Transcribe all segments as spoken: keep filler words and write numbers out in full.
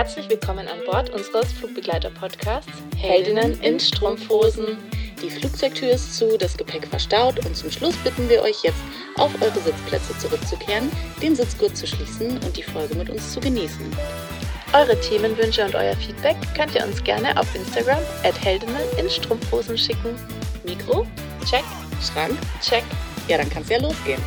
Herzlich willkommen an Bord unseres Flugbegleiter-Podcasts Heldinnen in Strumpfhosen. Die Flugzeugtür ist zu, das Gepäck verstaut und zum Schluss bitten wir euch jetzt, auf eure Sitzplätze zurückzukehren, den Sitzgurt zu schließen und die Folge mit uns zu genießen. Eure Themenwünsche und euer Feedback könnt ihr uns gerne auf Instagram at Heldinnen in Strumpfhosen schicken. Mikro? Check. Schrank? Check. Ja, dann kann's ja losgehen.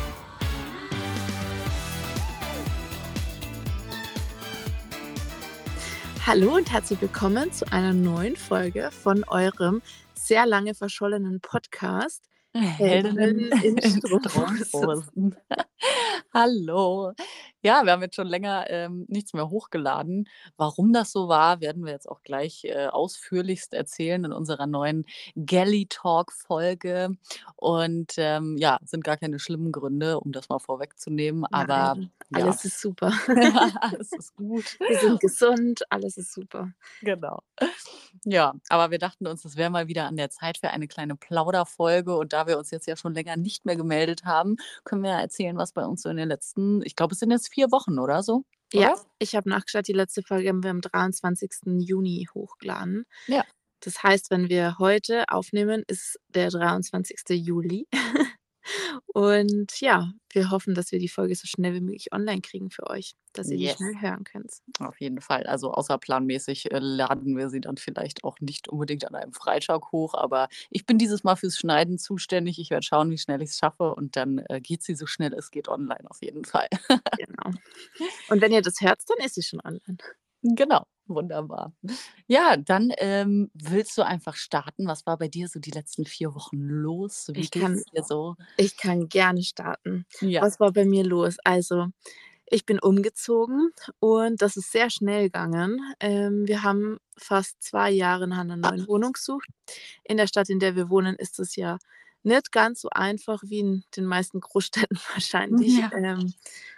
Hallo und herzlich willkommen zu einer neuen Folge von eurem sehr lange verschollenen Podcast Heldinnen in in Strumpfhosen. Strumpfhosen. Hallo. Ja, wir haben jetzt schon länger ähm, nichts mehr hochgeladen. Warum das so war, werden wir jetzt auch gleich äh, ausführlichst erzählen in unserer neuen Galley Talk Folge. Und ähm, ja, sind gar keine schlimmen Gründe, um das mal vorwegzunehmen. Aber Nein, ja, alles ist super. alles ist gut. Wir sind gesund, alles ist super. Genau. Ja, aber wir dachten uns, es wäre mal wieder an der Zeit für eine kleine Plauderfolge. Und da wir uns jetzt ja schon länger nicht mehr gemeldet haben, können wir ja erzählen, was bei uns so in den letzten, ich glaube, es sind jetzt vier Wochen oder so, Ja, oder? ich habe nachgeschaut, die letzte Folge haben wir am dreiundzwanzigsten Juni hochgeladen. Ja. Das heißt, wenn wir heute aufnehmen, ist der dreiundzwanzigste Juli. Und ja, wir hoffen, dass wir die Folge so schnell wie möglich online kriegen für euch, dass ihr die Yes. schnell hören könnt. Auf jeden Fall. Also außerplanmäßig äh, laden wir sie dann vielleicht auch nicht unbedingt an einem Freitag hoch, aber ich bin dieses Mal fürs Schneiden zuständig. Ich werde schauen, wie schnell ich es schaffe und dann äh, geht sie so schnell es geht online auf jeden Fall. Genau. Und wenn ihr das hört, dann ist sie schon online. Genau, wunderbar. Ja, dann ähm, willst du einfach starten? Was war bei dir so die letzten vier Wochen los? Wie Ich kann geht's dir so? ich kann gerne starten. Ja. Was war bei mir los? Also, ich bin umgezogen und das ist sehr schnell gegangen. Ähm, wir haben fast zwei Jahre nach einer neuen Wohnung gesucht. In der Stadt, in der wir wohnen, ist es ja nicht ganz so einfach wie in den meisten Großstädten wahrscheinlich. Ja. Ähm,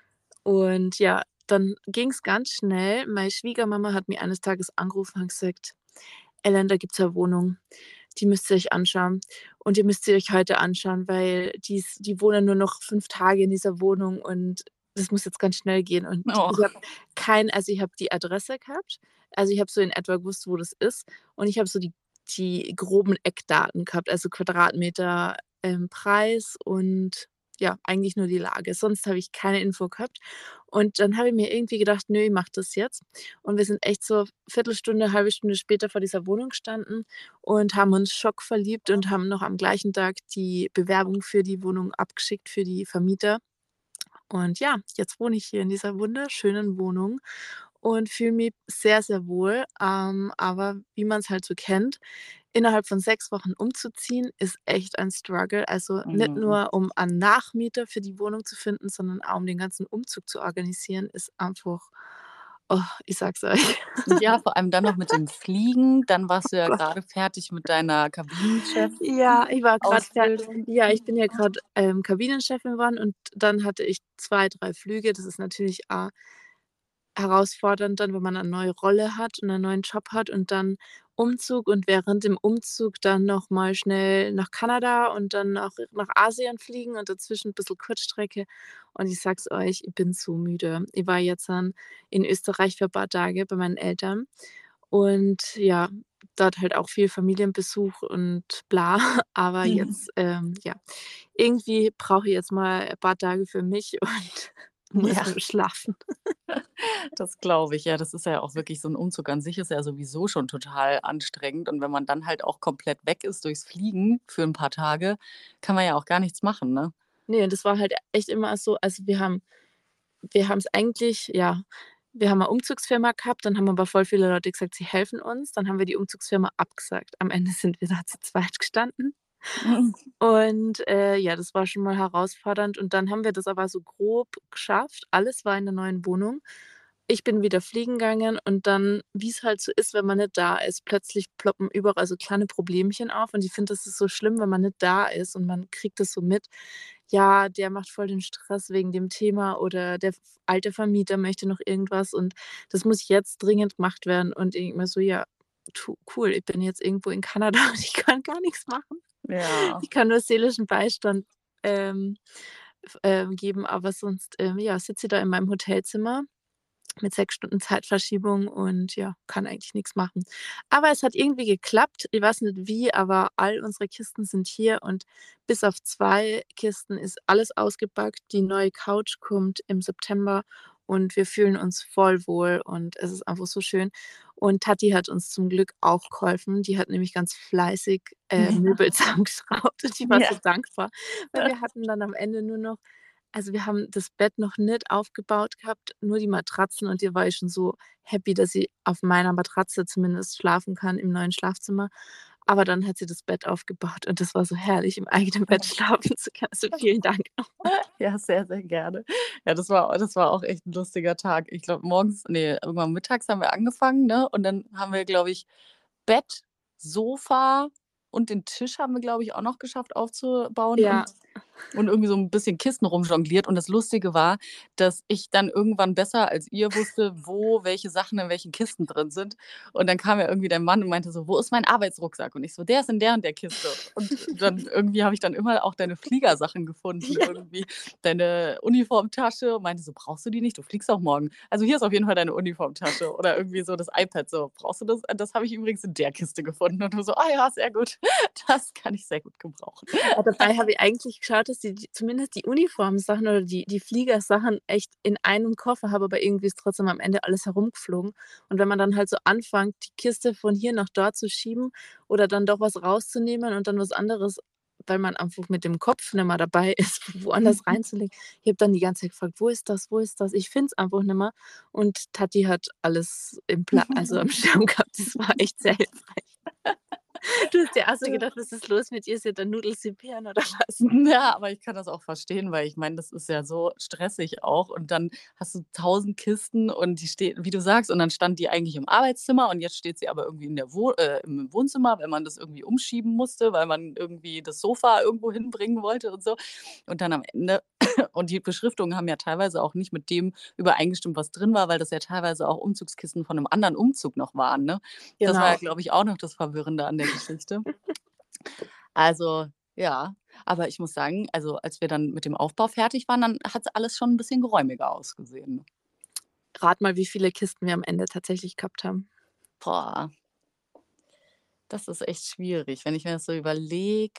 und ja, dann ging's ganz schnell. Meine Schwiegermama hat mich eines Tages angerufen und gesagt: „Ellen, da gibt's 'ne Wohnung, die müsst ihr euch anschauen und ihr müsst sie euch heute anschauen, weil die ist die wohnen nur noch fünf Tage in dieser Wohnung und das muss jetzt ganz schnell gehen." Und Oh. ich habe kein also, ich habe die Adresse gehabt. Also, ich habe so in etwa gewusst, wo das ist und ich habe so die die groben Eckdaten gehabt, also Quadratmeter, ähm, Preis und ja, eigentlich nur die Lage. Sonst habe ich keine Info gehabt. Und dann habe ich mir irgendwie gedacht: „Nö, ich mache das jetzt." Und wir sind echt so Viertelstunde, halbe Stunde später vor dieser Wohnung gestanden und haben uns schockverliebt und haben noch am gleichen Tag die Bewerbung für die Wohnung abgeschickt für die Vermieter. Und ja, jetzt wohne ich hier in dieser wunderschönen Wohnung und fühle mich sehr, sehr wohl. Ähm, aber wie man es halt so kennt, innerhalb von sechs Wochen umzuziehen, ist echt ein Struggle. Also, nicht Mhm. nur, um einen Nachmieter für die Wohnung zu finden, sondern auch um den ganzen Umzug zu organisieren, ist einfach oh, ich sag's euch. Ja, vor allem dann noch mit dem Fliegen. Dann warst du ja Gott. gerade fertig mit deiner Ja, ich war grad fer Kabinenchef-Ausbildung. ja, ich bin ja grad, ähm, Kabinenchefin geworden und dann hatte ich zwei, drei Flüge. Das ist natürlich a herausfordernd dann, wenn man 'ne neue Rolle hat und 'nen neuen Job hat und dann Umzug und während dem Umzug dann noch mal schnell nach Kanada und dann nach nach Asien fliegen und dazwischen bisschen Kurzstrecke. Und ich sage es euch, ich bin so müde. Ich war jetzt dann in Österreich für paar Tage bei meinen Eltern und ja, dort halt auch viel Familienbesuch und bla. Aber jetzt, ähm, ja, irgendwie brauche ich jetzt mal ein paar Tage für mich und muss Ja. mal schlafen. Das glaube ich. Ja, das ist ja auch wirklich so 'n Umzug an sich ist ja sowieso schon total anstrengend. Und wenn man dann halt auch komplett weg ist durchs Fliegen für 'n paar Tage, kann man ja auch gar nichts machen, ne? Ne, und das war halt echt immer so also, wir haben wir haben's eigentlich ja, wir haben 'ne Umzugsfirma gehabt, dann haben aber voll viele Leute gesagt, sie helfen uns. Dann haben wir die Umzugsfirma abgesagt. Am Ende sind wir da zu zweit gestanden. Und, äh, ja, das war schon mal herausfordernd. Und dann haben wir das aber so grob geschafft. Alles war in der neuen Wohnung. Ich bin wieder fliegen gegangen und dann, wie's halt so ist, wenn man nicht da ist, plötzlich ploppen überall so kleine Problemchen auf. Und ich finde, das ist so schlimm, wenn man nicht da ist und man kriegt das so mit: „Ja, der macht voll den Stress wegen dem Thema" oder „der f alte Vermieter möchte noch irgendwas und das muss jetzt dringend gemacht werden." Und ich denke mir so: „Ja, tu cool, ich bin jetzt irgendwo in Kanada und ich kann gar nix machen." Ja. Ich kann nur seelischen Beistand, ähm, f ähm, geben, aber sonst, ähm, ja, sitze ich da in meinem Hotelzimmer mit sechs Stunden Zeitverschiebung und ja, kann eigentlich nichts machen. Aber es hat irgendwie geklappt. Ich weiß nicht wie, aber all unsere Kisten sind hier und bis auf zwei Kisten ist alles ausgepackt. Die neue Couch kommt im September und wir fühlen uns voll wohl und es ist einfach so schön. Und Tati hat uns zum Glück auch geholfen. Die hat nämlich ganz fleißig, äh, Möbel zusammengeschraubt und ich war so Ja. dankbar, weil wir hatten dann am Ende nur noch also, wir haben das Bett noch nicht aufgebaut gehabt, nur die Matratzen und die war ich schon so happy, dass sie auf meiner Matratze zumindest schlafen kann im neuen Schlafzimmer. Aber dann hat sie das Bett aufgebaut und das war so herrlich, im eigenen Bett schlafen zu können. Also, vielen Dank nochmal. Ja, sehr, sehr gerne. Ja, das war das war auch echt 'n lustiger Tag. Ich glaube, morgens ne, irgendwann mittags haben wir angefangen, ne? Und dann haben wir, glaube ich, Bett, Sofa und den Tisch haben wir, glaube ich, auch noch geschafft aufzubauen Ja. und und irgendwie so 'n bisschen Kisten rumjongliert. Und das Lustige war, dass ich dann irgendwann besser als ihr wusste, wo welche Sachen in welchen Kisten drin sind. Und dann kam ja irgendwie dein Mann und meinte so: „Wo ist mein Arbeitsrucksack?“ Und ich so: „Der ist in der und der Kiste.“ Und dann irgendwie habe ich dann immer auch deine Fliegersachen gefunden Ja. irgendwie, deine Uniformtasche und meinte so: „Brauchst du die nicht? Du fliegst auch morgen. Also, hier ist auf jeden Fall deine Uniformtasche.“ Oder irgendwie so das iPad so: „Brauchst du das? Das habe ich übrigens in der Kiste gefunden.“ Und du so: „Ah ja, sehr gut. Das kann ich sehr gut gebrauchen.“ Ja, dabei habe ich eigentlich geschaut, dass die die zumindest die Uniformsachen oder die die Fliegersachen echt in einem Koffer habe, aber irgendwie ist trotzdem am Ende alles herumgeflogen. Und wenn man dann halt so anfängt, die Kiste von hier nach dort zu schieben oder dann doch was rauszunehmen und dann was anderes, weil man einfach mit dem Kopf nicht mehr dabei ist, woanders reinzulegen. Ich habe dann die ganze Zeit gefragt: „Wo ist das? Wo ist das?“ Ich finde es einfach nicht mehr. Und Tati hat alles im Pla also am Schirm gehabt. Das war echt sehr hilfreich. Du hast dir auch so Ja. gedacht: „Was ist los mit ihr? Sie hat ein Nudelsipieren oder was?“ Ja, aber ich kann das auch verstehen, weil ich meine, das ist ja so stressig auch und dann hast du tausend Kisten und die steht wie du sagst, und dann stand die eigentlich im Arbeitszimmer und jetzt steht sie aber irgendwie in der Woh äh, im Wohnzimmer, wenn man das irgendwie umschieben musste, weil man irgendwie das Sofa irgendwo hinbringen wollte und so. Und dann am Ende und die Beschriftungen haben ja teilweise auch nicht mit dem übereingestimmt, was drin war, weil das ja teilweise auch Umzugskisten von 'nem anderen Umzug noch waren, ne? Das war ja, Genau. glaube ich, auch noch das Verwirrende an der Geschichte. Also, ja. Aber ich muss sagen, also, als wir dann mit dem Aufbau fertig waren, dann hat's alles schon 'n bisschen geräumiger ausgesehen. Rate mal, wie viele Kisten wir am Ende tatsächlich gehabt haben. Boah. Das ist echt schwierig. Wenn ich mir das so überlege,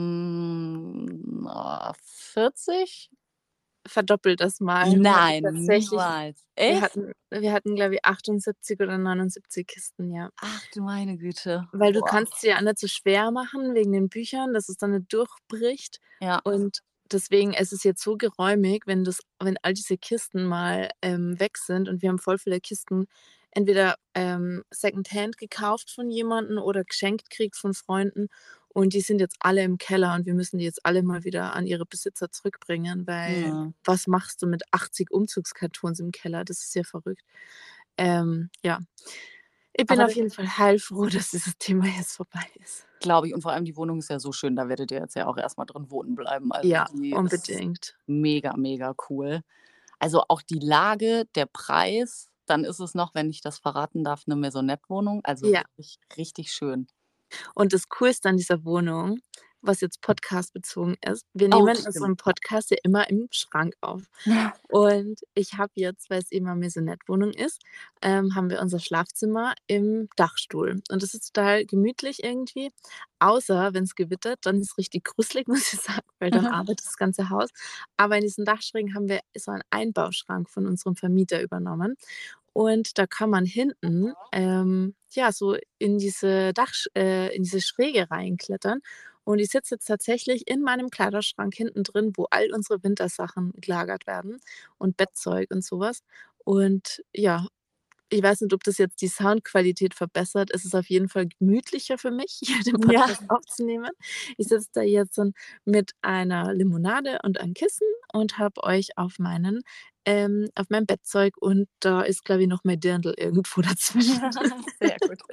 hm, oh, vierzig? Verdoppel das mal. Wir hatten Nein, tatsächlich niemals. wir Echt? hatten wir hatten, glaube ich, achtundsiebzig oder neunundsiebzig Kisten, ja. Ach du meine Güte. Weil du Boah. kannst sie ja nicht so schwer machen wegen den Büchern, dass es dann nicht durchbricht. Ja. Und deswegen ist es jetzt so geräumig, wenn das wenn all diese Kisten mal, ähm, weg sind und wir haben voll viele Kisten entweder, ähm, secondhand gekauft von jemandem oder geschenkt gekriegt von Freunden und die sind jetzt alle im Keller und wir müssen die jetzt alle mal wieder an ihre Besitzer zurückbringen, weil Mhm. was machst du mit achtzig Umzugskartons im Keller? Das ist ja verrückt. Ähm, ja. Ich bin Aber auf das jeden Fall heilfroh, dass dieses Thema jetzt vorbei ist. Glaube ich und vor allem die Wohnung ist ja so schön, da werdet ihr jetzt ja auch erst mal drin wohnen bleiben. Also, Ja, die ist unbedingt. mega, mega cool. Also, auch die Lage, der Preis, dann ist es noch, wenn ich das verraten darf, 'ne Maisonette-Wohnung, also Ja. wirklich richtig schön. Und das Coolste an dieser Wohnung, was jetzt podcastbezogen ist, wir Oh, nehmen stimmt. unseren Podcast ja immer im Schrank auf. Und ich habe jetzt, weil's eben 'ne Maisonette-Wohnung ist, ähm, haben wir unser Schlafzimmer im Dachstuhl. Und das ist total gemütlich irgendwie, außer wenn's gewittert, dann ist richtig gruselig, muss ich sagen, weil dann arbeitet das ganze Haus. Aber in diesen Dachschrägen haben wir so einen Einbauschrank von unserem Vermieter übernommen. Und da kann man hinten, ähm, ja, so in diese Dachsch äh, in diese Schräge reinklettern. Und ich sitze jetzt tatsächlich in meinem Kleiderschrank hinten drin, wo all unsere Wintersachen gelagert werden und Bettzeug und so was. Und ja, ich weiß nicht, ob das jetzt die Soundqualität verbessert. Es ist auf jeden Fall gemütlicher für mich, hier den Ja. Podcast aufzunehmen. Ich sitze da jetzt dann mit einer Limonade und ein Kissen und habe euch auf meinen ähm, auf meinem Bettzeug und da ist, glaube ich, noch mein Dirndl irgendwo dazwischen. Sehr gut.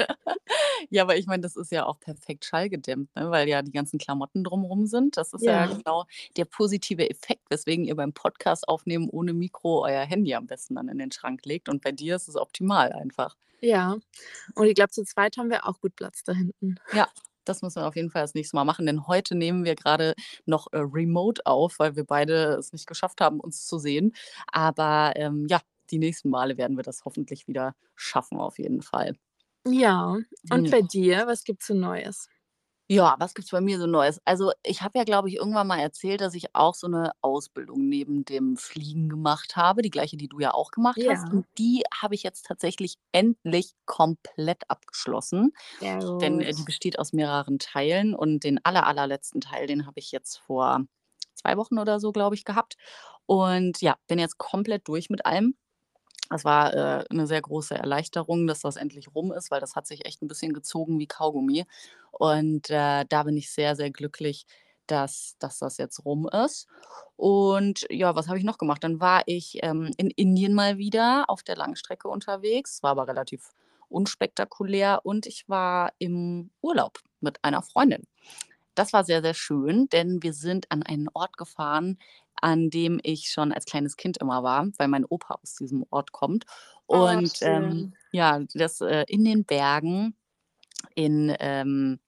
Ja, aber ich meine, das ist ja auch perfekt schallgedämmt, ne, weil ja die ganzen Klamotten drum rum sind. Das ist ja Ja. genau der positive Effekt, weswegen ihr beim Podcast aufnehmen ohne Mikro euer Handy am besten dann in den Schrank legt. Und bei dir ist es optimal einfach. Ja. Und ich glaube, zu zweit haben wir auch gut Platz da hinten. Ja, das müssen wir auf jeden Fall das nächste Mal machen, denn heute nehmen wir grade noch, äh, remote auf, weil wir beide es nicht geschafft haben, uns zu sehen. Aber, ähm, ja, die nächsten Male werden wir das hoffentlich wieder schaffen auf jeden Fall. Ja, und Ja. bei dir, was gibt's so Neues? Ja, was gibt's bei mir so Neues? Also, ich habe ja, glaube ich, irgendwann mal erzählt, dass ich auch so eine Ausbildung neben dem Fliegen gemacht habe, die gleiche, die du ja auch gemacht hast. Ja, Und die habe ich jetzt tatsächlich endlich komplett abgeschlossen, sehr denn, gut. äh, die besteht aus mehreren Teilen und den aller allerletzten Teil, den habe ich jetzt vor zwei Wochen oder so, glaube ich, gehabt. Und ja, bin jetzt komplett durch mit allem. Es war, äh, 'ne sehr große Erleichterung, dass das endlich rum ist, weil das hat sich echt ein bisschen gezogen wie Kaugummi. Und, äh, da bin ich sehr, sehr glücklich, dass dass das jetzt rum ist. Und ja, was habe ich noch gemacht? Dann war ich, ähm, in Indien mal wieder auf der Langstrecke unterwegs, war aber relativ unspektakulär und ich war im Urlaub mit einer Freundin. Das war sehr, sehr schön, denn wir sind an einen Ort gefahren, an dem ich schon als kleines Kind immer war, weil mein Opa aus diesem Ort kommt. Oh, Und, ähm, schön. ja, das, äh, in den Bergen in, ähm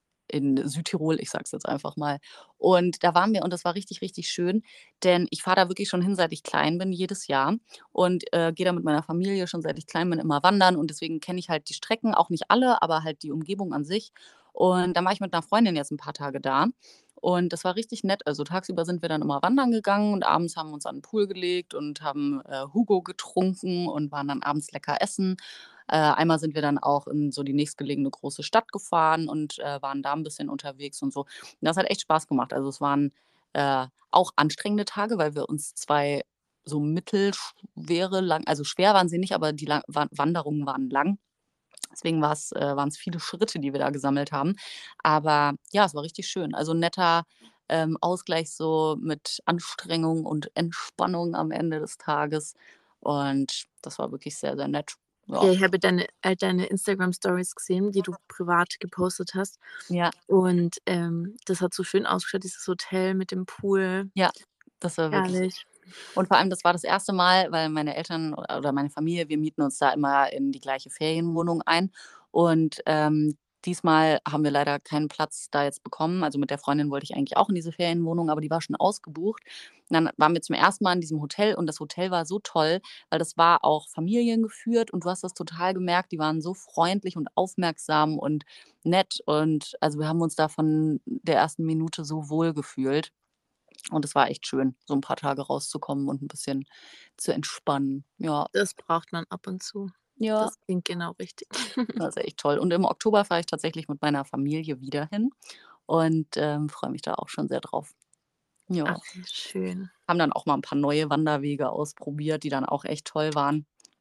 in Südtirol, ich sage es jetzt einfach mal. Und da waren wir und das war richtig, richtig schön, denn ich fahre da wirklich schon hin, seit ich klein bin, jedes Jahr und, äh, gehe da mit meiner Familie schon seit ich klein bin immer wandern und deswegen kenne ich halt die Strecken, auch nicht alle, aber halt die Umgebung an sich. Und dann war ich mit einer Freundin jetzt ein paar Tage da und das war richtig nett. Also, tagsüber sind wir dann immer wandern gegangen und abends haben wir uns an 'n Pool gelegt und haben, äh, Hugo getrunken und waren dann abends lecker essen. Äh, einmal sind wir dann auch in so die nächstgelegene große Stadt gefahren und, äh, waren da ein bisschen unterwegs und so. Und das hat echt Spaß gemacht. Also, es waren, äh, auch anstrengende Tage, weil wir uns zwei so mittelschwere lang also, schwer waren sie nicht, aber die lang Wan Wanderungen waren lang. Deswegen war's äh, waren es viele Schritte, die wir da gesammelt haben. Aber ja, es war richtig schön. Also, 'n netter, ähm, Ausgleich so mit Anstrengung und Entspannung am Ende des Tages. Und das war wirklich sehr, sehr nett. Ja, Ja. ich habe deine all deine Instagram-Stories gesehen, die du privat gepostet hast. Ja, Und, ähm, das hat so schön ausgeschaut, dieses Hotel mit dem Pool. ja, das war wirklich Herrlich. und vor allem, das war das erste Mal, weil meine Eltern oder oder meine Familie, wir mieten uns da immer in die gleiche Ferienwohnung ein. Und, ähm, diesmal haben wir leider keinen Platz da jetzt bekommen. Also, mit der Freundin wollte ich eigentlich auch in diese Ferienwohnung, aber die war schon ausgebucht. Und dann waren wir zum ersten Mal in diesem Hotel und das Hotel war so toll, weil das war auch familiengeführt und du hast das total gemerkt, die waren so freundlich und aufmerksam und nett. Und also, wir haben uns da von der ersten Minute so wohl gefühlt. Und es war echt schön, so 'n paar Tage rauszukommen und 'n bisschen zu entspannen. Ja, Das braucht man ab und zu. ja, Das klingt genau richtig. das ist echt toll. Und im Oktober fahre ich tatsächlich mit meiner Familie wieder hin und, ähm, freue mich da auch schon sehr drauf. Ach, Ja, wie schön. haben dann auch mal 'n paar neue Wanderwege ausprobiert, die dann auch echt toll waren.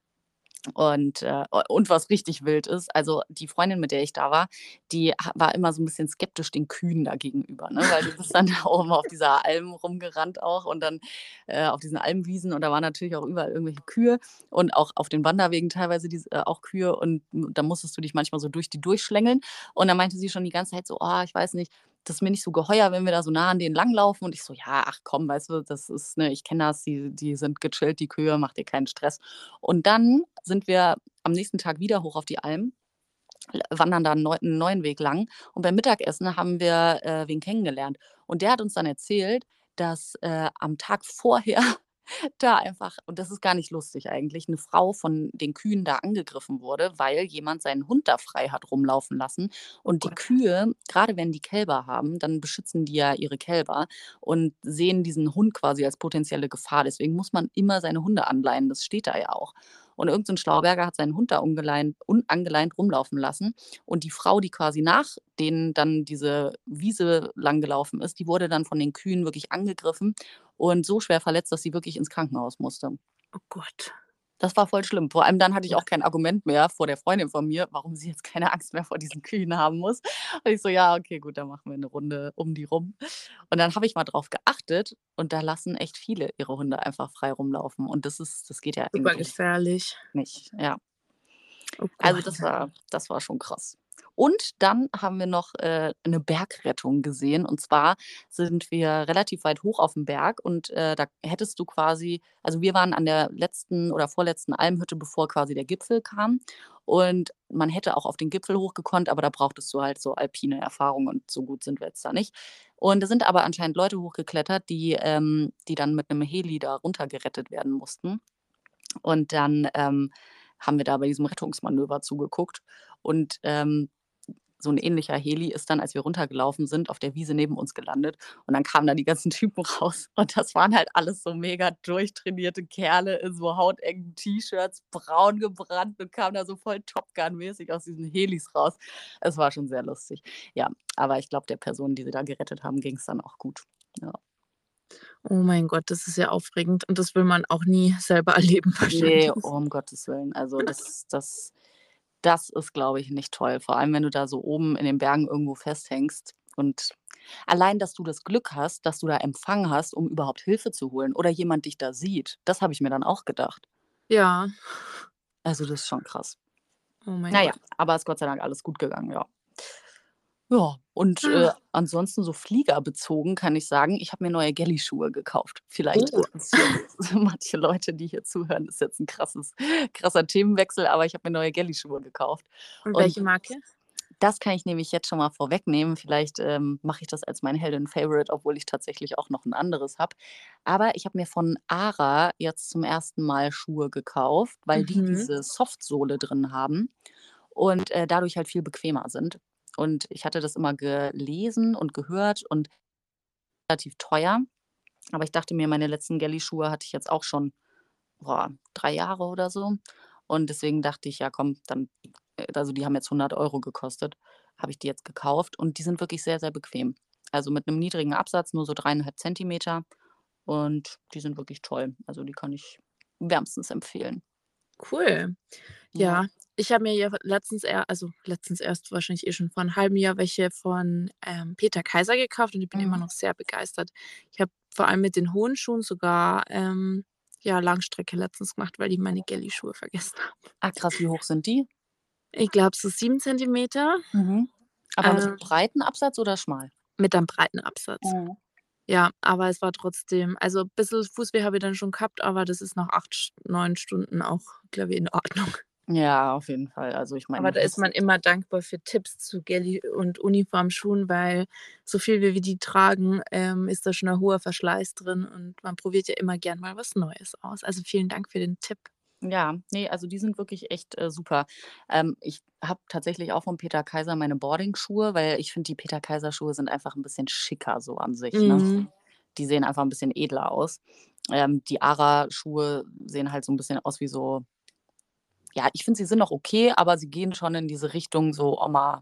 Und, äh und was richtig wild ist, also die Freundin, mit der ich da war, die ha war immer so 'n bisschen skeptisch den Kühen da gegenüber, ne? Weil du bist dann da oben auf dieser Alm rumgerannt auch und dann, äh, auf diesen Almwiesen und da waren natürlich auch überall irgendwelche Kühe und auch auf den Wanderwegen teilweise dies äh, auch Kühe und m da musstest du dich manchmal so durch die durchschlängeln. Und dann meinte sie schon die ganze Zeit so: „Oh, ich weiß nicht, das ist mir nicht so geheuer, wenn wir da so nah an denen langlaufen.“ Und ich so: „Ja, ach komm, weißt du, das ist ne, ich kenne das, die die sind gechillt, die Kühe, mach dir keinen Stress.“ Und dann sind wir am nächsten Tag wieder hoch auf die Alm, l wandern da 'n neu 'n neuen Weg lang und beim Mittagessen haben wir, äh, wen kennengelernt. Und der hat uns dann erzählt, dass, äh, am Tag vorher da einfach und das ist gar nicht lustig eigentlich, 'ne Frau von den Kühen da angegriffen wurde, weil jemand seinen Hund da frei hat rumlaufen lassen. Oh Und die Gott. Kühe, grade wenn die Kälber haben, dann beschützen die ja ihre Kälber und sehen diesen Hund quasi als potenzielle Gefahr. Deswegen muss man immer seine Hunde anleihen, das steht da ja auch. Und irgend so 'n Schlauberger hat seinen Hund da ungeleint unangeleint rumlaufen lassen und die Frau, die quasi nach denen dann diese Wiese langgelaufen ist, die wurde dann von den Kühen wirklich angegriffen und so schwer verletzt, dass sie wirklich ins Krankenhaus musste. Oh Gott. Das war voll schlimm. Vor allem dann hatte ich Ja. auch kein Argument mehr vor der Freundin von mir, warum sie jetzt keine Angst mehr vor diesen Kühen haben muss. Und ich so: „Ja, okay, gut, dann machen wir 'ne Runde um die rum.“ Und dann habe ich mal drauf geachtet und da lassen echt viele ihre Hunde einfach frei rumlaufen und das ist das geht ja Super eigentlich gefährlich. nicht, ja. Oh Also, Gott. das war das war schon krass. Und dann haben wir noch, äh, 'ne Bergrettung gesehen. Und zwar sind wir relativ weit hoch aufm Berg und, äh, da hättest du quasi also, wir waren an der letzten oder vorletzten Almhütte, bevor quasi der Gipfel kam. Und man hätte auch auf den Gipfel hoch gekonnt, aber da brauchtest du halt so alpine Erfahrung und so gut sind wir jetzt da nicht. Und da sind aber anscheinend Leute hochgeklettert, die ähm, die dann mit 'nem Heli da runtergerettet werden mussten. Und dann, ähm, haben wir da bei diesem Rettungsmanöver zugeguckt und, ähm, so 'n ähnlicher Heli ist dann, als wir runtergelaufen sind, auf der Wiese neben uns gelandet und dann kamen da die ganzen Typen raus und das waren halt alles so mega durchtrainierte Kerle in so hautengen T-Shirts, braun gebrannt und kamen da so voll Top Gun-mäßig aus diesen Helis raus. Es war schon sehr lustig. Ja, aber ich glaube, der Person, die sie da gerettet haben, ging's dann auch gut. Ja. Oh mein Gott, das ist ja aufregend und das will man auch nie selber erleben Ne, wahrscheinlich. um Gottes Willen. Also, das das das ist, glaube ich, nicht toll. Vor allem, wenn du da so oben in den Bergen irgendwo festhängst und allein, dass du das Glück hast, dass du da Empfang hast, um überhaupt Hilfe zu holen oder jemand dich da sieht. Das habe ich mir dann auch gedacht. Ja. Also, das ist schon krass. Oh mein Na ja, Gott. aber ist Gott sei Dank alles gut gegangen, ja. Ja, und, äh, Ah. ansonsten so fliegerbezogen kann ich sagen, ich habe mir neue Gelli-Schuhe gekauft. Vielleicht Oh. interessiert es manche Leute, die hier zuhören. Ist jetzt 'n krasses krasser Themenwechsel, aber ich habe mir neue Gelli-Schuhe gekauft. Und Und welche Marke? das kann ich nämlich jetzt schon mal vorwegnehmen. Vielleicht, ähm, mache ich das als mein Heldinnen-Favorite, obwohl ich tatsächlich auch noch 'n anderes habe. Aber ich habe mir von ARA jetzt zum ersten Mal Schuhe gekauft, weil die Mhm. diese Softsohle drin haben und, äh, dadurch halt viel bequemer sind. Und ich hatte das immer gelesen und gehört und relativ teuer. Aber ich dachte mir, meine letzten Gelli-Schuhe hatte ich jetzt auch schon, boah, drei Jahre oder so. Und deswegen dachte ich: „Ja komm, dann“ äh, also, die haben jetzt hundert Euro gekostet, habe ich die jetzt gekauft und die sind wirklich sehr, sehr bequem. Also, mit 'nem niedrigen Absatz, nur so dreieinhalb Zentimeter und die sind wirklich toll. Also, die kann ich wärmstens empfehlen. Cool. Ja. Ja, ich habe mir ja letztens eher also, letztens erst wahrscheinlich eh schon vor 'n halben Jahr welche von, ähm, Peter Kaiser gekauft und ich bin immer Mhm. noch sehr begeistert. Ich habe vor allem mit den hohen Schuhen sogar, ähm, ja, Langstrecke letztens gemacht, weil ich meine Gelli-Schuhe vergessen habe. Ah krass, wie hoch sind die? Ich glaube so sieben Zentimeter. Mhm. Aber mit Ähm breiten Absatz oder schmal? Mit einem breiten Absatz. Mhm. Ja, aber es war trotzdem also, bisschen Fußweh habe ich dann schon gehabt, aber das ist nach acht St neun Stunden auch, glaube ich, in Ordnung. Ja, auf jeden Fall. Also, ich Aber meine, da ist man immer dankbar für Tipps zu Gelli und Uniformschuhen, weil so viel wie wir die tragen, ähm, ist da schon 'n hoher Verschleiß drin und man probiert ja immer gern mal was Neues aus. Also, vielen Dank für den Tipp. Ja, ne, also, die sind wirklich echt, äh, super. Ähm, ich habe tatsächlich auch von Peter Kaiser meine Boardingschuhe, weil ich finde, die Peter Kaiser Schuhe sind einfach 'n bisschen schicker so an sich, ne? Mhm. Die sehen einfach 'n bisschen edler aus. Ähm, die ARA-Schuhe sehen halt so 'n bisschen aus wie so ja, ich finde, sie sind noch okay, aber sie gehen schon in diese Richtung so Oma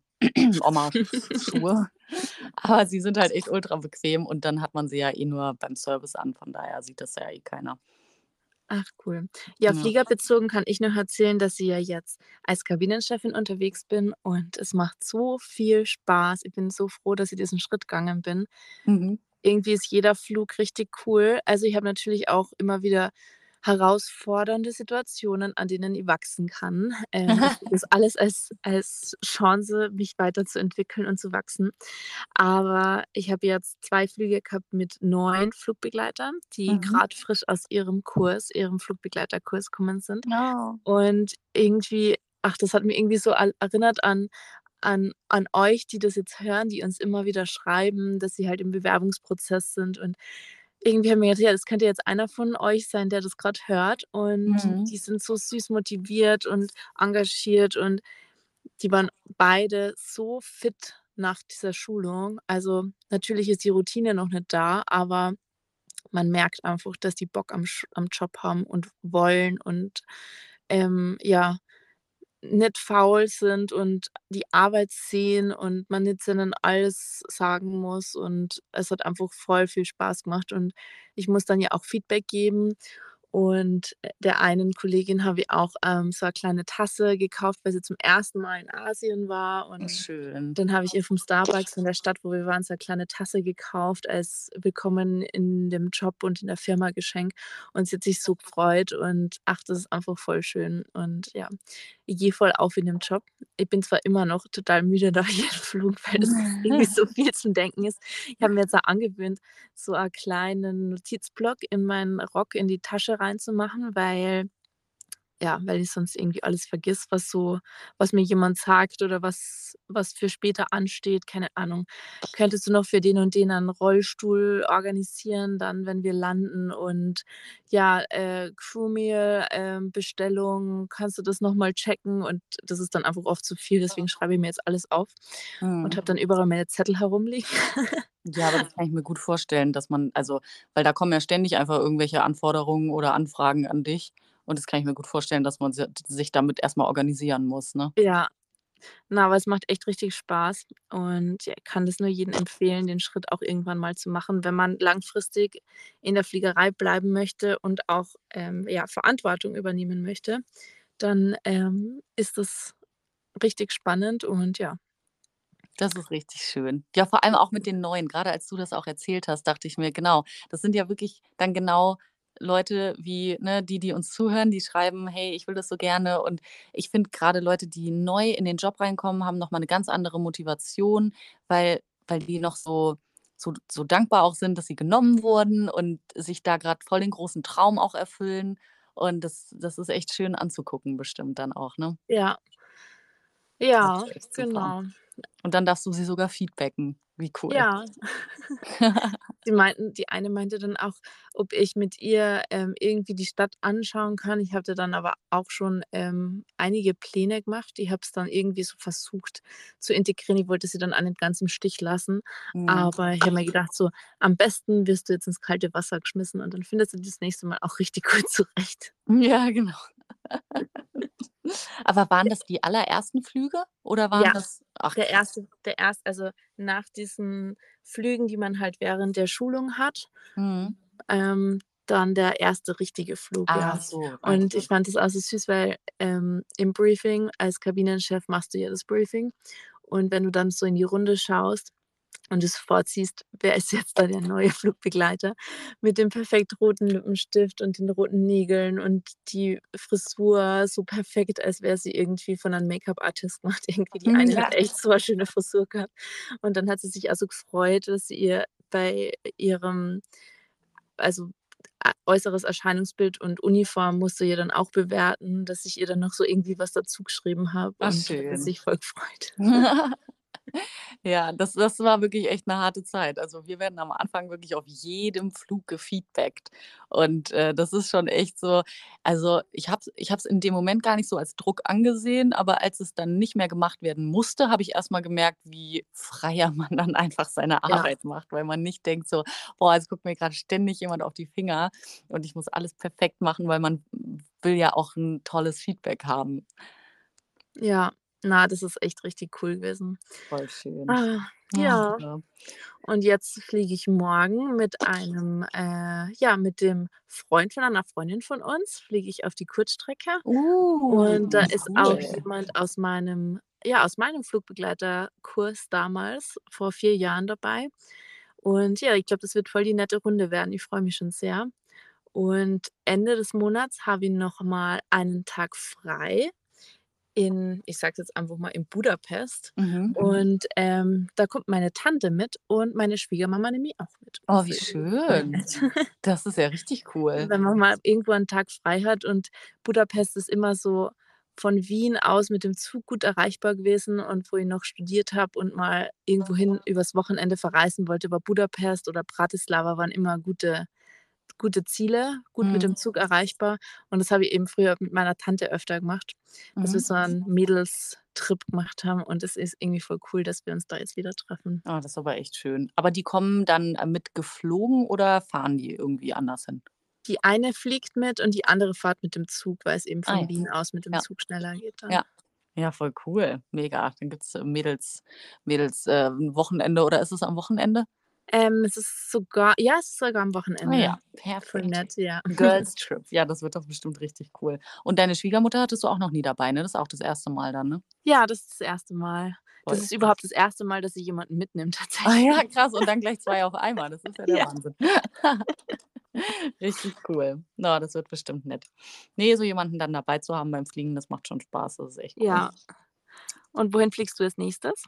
Oma-Schuhe. Aber sie sind halt echt ultra bequem und dann hat man sie ja eh nur beim Service an, von daher sieht das ja eh keiner. Ach cool. Ja, Ja. fliegerbezogen kann ich noch erzählen, dass ich ja jetzt als Kabinenchefin unterwegs bin und es macht so viel Spaß. Ich bin so froh, dass ich diesen Schritt gegangen bin. Mhm. Irgendwie ist jeder Flug richtig cool. Also, ich habe natürlich auch immer wieder herausfordernde Situationen, an denen ich wachsen kann. Ähm, ich sehe das alles als als Chance, mich weiterzuentwickeln und zu wachsen. Aber ich habe jetzt zwei Flüge gehabt mit neuen Flugbegleitern, die Mhm. grad frisch aus ihrem Kurs ihrem Flugbegleiterkurs gekommen sind. Oh. Und irgendwie ach, das hat mich irgendwie so al erinnert an an an euch, die das jetzt hören, die uns immer wieder schreiben, dass sie halt im Bewerbungsprozess sind. Und irgendwie haben wir gedacht: „Ja, das könnte jetzt einer von euch sein, der das grad hört.“ Und Mhm. die sind so süß motiviert und engagiert und die waren beide so fit nach dieser Schulung. Also, natürlich ist die Routine noch nicht da, aber man merkt einfach, dass die Bock am Sch am Job haben und wollen und, ähm, ja, nicht faul sind und die Arbeit sehen und man jetzt ihnen alles sagen muss. Und es hat einfach voll viel Spaß gemacht und ich muss dann ja auch Feedback geben. Und, äh, der einen Kollegin habe ich auch, ähm, so 'ne kleine Tasse gekauft, weil sie zum ersten Mal in Asien war. Und Schön. dann habe ich ihr vom Starbucks in der Stadt, wo wir waren, so 'ne kleine Tasse gekauft als Willkommen in dem Job und in der Firma Geschenk. Und sie hat sich so gefreut und ach, das ist einfach voll schön. Und ja, ich gehe voll auf in dem Job. Ich bin zwar immer noch total müde nach jedem Flug, weil das irgendwie so viel zum Denken ist. Ich habe mir jetzt auch angewöhnt, so a kleinen Notizblock in meinen Rock in die Tasche reinzumachen, weil ja, weil ich sonst irgendwie alles vergiss, was so was mir jemand sagt oder was was für später ansteht, keine Ahnung. Könntest du noch für den und den einen Rollstuhl organisieren, dann, wenn wir landen und ja, äh, Crewmeal, ähm, Bestellung, kannst du das noch mal checken? Und das ist dann einfach oft zu viel, deswegen schreibe ich mir jetzt alles auf und Mhm. habe dann überall meine Zettel herumliegen. Ja, aber das kann ich mir gut vorstellen, dass man also, weil da kommen ja ständig einfach irgendwelche Anforderungen oder Anfragen an dich und das kann ich mir gut vorstellen, dass man si sich damit erst mal organisieren muss, ne? Ja, na, aber es macht echt richtig Spaß und ja, ich kann das nur jedem empfehlen, den Schritt auch irgendwann mal zu machen, wenn man langfristig in der Fliegerei bleiben möchte und auch, ähm, ja, Verantwortung übernehmen möchte, dann, ähm, ist das richtig spannend und ja. Das ist richtig schön. Ja, vor allem auch mit den Neuen. Grade als du das auch erzählt hast, dachte ich mir: „Genau, das sind ja wirklich dann genau Leute wie, ne, die, die uns zuhören, die schreiben: ‚Hey, ich will das so gerne.'“ Und ich finde grade Leute, die neu in den Job reinkommen, haben noch mal 'ne ganz andere Motivation, weil weil die noch so so so dankbar auch sind, dass sie genommen wurden und sich da grad voll den großen Traum auch erfüllen. Und das das ist echt schön anzugucken bestimmt dann auch, ne? Ja. Das Ja, ist echt super. genau. Und dann darfst du sie sogar feedbacken. Wie cool. Ja. Die meinten die eine meinte dann auch, ob ich mit ihr, ähm, irgendwie die Stadt anschauen kann. Ich hatte dann aber auch schon, ähm, einige Pläne gemacht. Ich habe es dann irgendwie so versucht zu integrieren. Ich wollte sie dann auch nicht ganz im Stich lassen, Mhm. aber ich habe mir gedacht so: „Am besten wirst du jetzt ins kalte Wasser geschmissen und dann findest du dich das nächste Mal auch richtig gut zurecht.“ Ja, genau. Aber waren das die allerersten Flüge oder waren Ja, das ach der krass. erste der erst also, nach diesen Flügen, die man halt während der Schulung hat, Mhm. ähm, dann der erste richtige Flug, Ach ja. so, Und ich okay. fand das auch so süß, weil, ähm, im Briefing als Kabinenchef machst du ja das Briefing und wenn du dann so in die Runde schaust und du sofort siehst, wer ist jetzt da der neue Flugbegleiter mit dem perfekt roten Lippenstift und den roten Nägeln und die Frisur so perfekt, als wäre sie irgendwie von einem Make-up-Artist gemacht. Irgendwie die Mhm, eine ja. hat echt so 'ne schöne Frisur gehabt. Und dann hat sie sich auch so gefreut, dass sie ihr bei ihrem also, a äußeres Erscheinungsbild und Uniform musste ihr dann auch bewerten, dass ich ihr dann noch so irgendwie was dazu geschrieben habe Ach und hat sie schön. sich voll gefreut. Ja, das das war wirklich echt 'ne harte Zeit. Also, wir werden am Anfang wirklich auf jedem Flug gefeedbackt. Und, äh, das ist schon echt so also, ich habe es ich habe es in dem Moment gar nicht so als Druck angesehen, aber als es dann nicht mehr gemacht werden musste, habe ich erst mal gemerkt, wie freier man dann einfach seine Ja. Arbeit macht, weil man nicht denkt so: „Boah, jetzt guckt mir grad ständig jemand auf die Finger und ich muss alles perfekt machen“, weil man will ja auch 'n tolles Feedback haben. Ja, na, das ist echt richtig cool gewesen. Voll schön. Ah, Ach ja. ja. Und jetzt fliege ich morgen mit einem äh, ja, mit dem Freund von einer Freundin von uns fliege ich auf die Kurzstrecke. Uh, Und da ist auch cool. jemand aus meinem ja, aus meinem Flugbegleiterkurs damals vor vier Jahren dabei. Und ja, ich glaube, das wird voll die nette Runde werden. Ich freue mich schon sehr. Und Ende des Monats habe ich noch mal einen Tag frei in ich sage es jetzt einfach mal, in Budapest. Mhm. Und, ähm, da kommt meine Tante mit und meine Schwiegermama nämlich auch mit. Oh, Das wie ist irgendwie voll schön. nett. Das ist ja richtig cool. Wenn man mal irgendwo 'n Tag frei hat und Budapest ist immer so von Wien aus mit dem Zug gut erreichbar gewesen und wo ich noch studiert habe und mal irgendwohin übers Wochenende verreisen wollte, war Budapest oder Bratislava waren immer gute gute Ziele, gut mit Mhm. dem Zug erreichbar. Und das habe ich eben früher mit meiner Tante öfter gemacht, dass wir Mhm. so einen Mädelstrip gemacht haben und es ist irgendwie voll cool, dass wir uns da jetzt wieder treffen. Ah, das ist aber echt schön. Aber die kommen dann, äh, mit geflogen oder fahren die irgendwie anders hin? Die eine fliegt mit und die andere fährt mit dem Zug, weil es eben Ah von ja. Wien aus mit dem Ja. Zug schneller geht dann. Ja. Ja, voll cool. Mega. Dann gibt's, äh, Mädels Mädels äh, 'n Wochenende oder ist es am Wochenende? Ähm, es ist sogar ja, es ist sogar am Ah Wochenende. ja, Voll perfekt. nett, ja. Girls Trip. Ja, das wird doch bestimmt richtig cool. Und deine Schwiegermutter hattest du auch noch nie dabei, ne? Das ist auch das erste Mal dann, ne? Ja, das ist das erste Mal. Das Voll ist cool. überhaupt das erste Mal, dass sie jemanden mitnimmt Ah tatsächlich. ja, krass und dann gleich zwei auf einmal. Das ist ja der Ja. Wahnsinn. Richtig cool. Na, das wird bestimmt nett. Ne, so jemanden dann dabei zu haben beim Fliegen, das macht schon Spaß. Das ist echt cool. Ja. Und wohin fliegst du als Nächstes?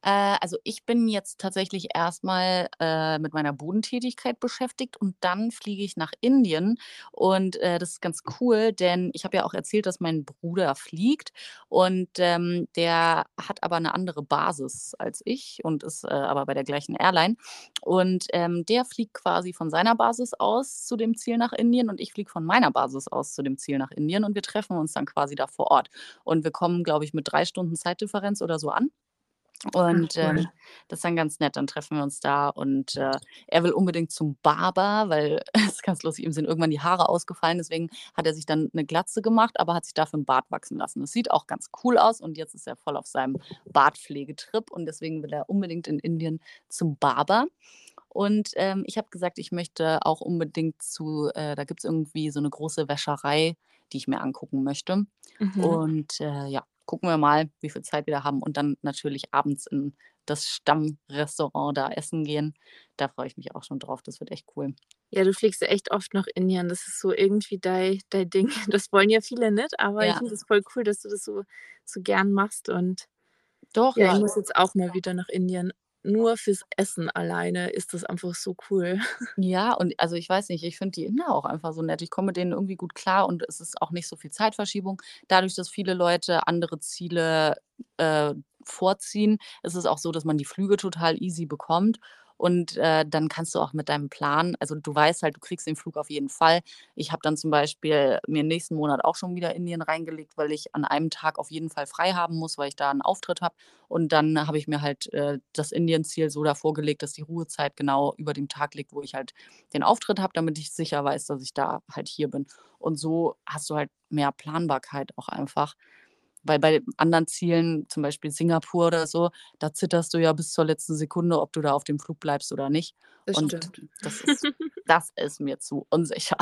Äh, also ich bin jetzt tatsächlich erstmal äh, mit meiner Bodentätigkeit beschäftigt und dann fliege ich nach Indien und, äh, das ist ganz cool, denn ich habe ja auch erzählt, dass mein Bruder fliegt und, ähm, der hat aber eine andere Basis als ich und ist, äh, aber bei der gleichen Airline und, ähm, der fliegt quasi von seiner Basis aus zu dem Ziel nach Indien und ich fliege von meiner Basis aus zu dem Ziel nach Indien und wir treffen uns dann quasi da vor Ort. Und wir kommen, glaube ich, mit drei Stunden Zeitdifferenz oder so an. Ach, Und, cool. ähm, das ist dann ganz nett. Dann treffen wir uns da und, äh, er will unbedingt zum Barber, weil es ist ganz lustig, ihm sind irgendwann die Haare ausgefallen, deswegen hat er sich dann eine Glatze gemacht, aber hat sich dafür 'n Bart wachsen lassen. Das sieht auch ganz cool aus und jetzt ist er voll auf seinem Bartpflegetrip und deswegen will er unbedingt in Indien zum Barber. Und, ähm, ich habe gesagt, ich möchte auch unbedingt zu äh, da gibt's irgendwie so eine große Wäscherei, die ich mir angucken möchte. Mhm. Und, äh, ja, gucken wir mal, wie viel Zeit wir da haben und dann natürlich abends in das Stammrestaurant da essen gehen. Da freue ich mich auch schon drauf. Das wird echt cool. Ja, du fliegst ja echt oft nach Indien. Das ist so irgendwie dei dein Ding. Das wollen ja viele nicht, aber ich Ja, finde es voll cool, dass du das so so gern machst und doch, ja, ich ja. muss jetzt auch mal wieder nach Indien. Nur fürs Essen alleine ist das einfach so cool. Ja, und also ich weiß nicht, ich finde die Inder auch einfach so nett. Ich komme mit denen irgendwie gut klar und es ist auch nicht so viel Zeitverschiebung. Dadurch, dass viele Leute andere Ziele, äh, vorziehen, ist es auch so, dass man die Flüge total easy bekommt und, äh, dann kannst du auch mit deinem Plan also du weißt halt, du kriegst den Flug auf jeden Fall. Ich habe dann zum Beispiel mir nächsten Monat auch schon wieder Indien reingelegt, weil ich an einem Tag auf jeden Fall frei haben muss, weil ich da einen Auftritt habe. Und dann habe ich mir halt, äh, das Indienziel so davor gelegt, dass die Ruhezeit genau über dem Tag liegt, wo ich halt den Auftritt habe, damit ich sicher weiß, dass ich da halt hier bin. Und so hast du halt mehr Planbarkeit auch einfach. Weil bei anderen Zielen, zum Beispiel Singapur oder so, da zitterst du ja bis zur letzten Sekunde, ob du da auf dem Flug bleibst oder nicht. Das Und stimmt. das ist das ist mir zu unsicher.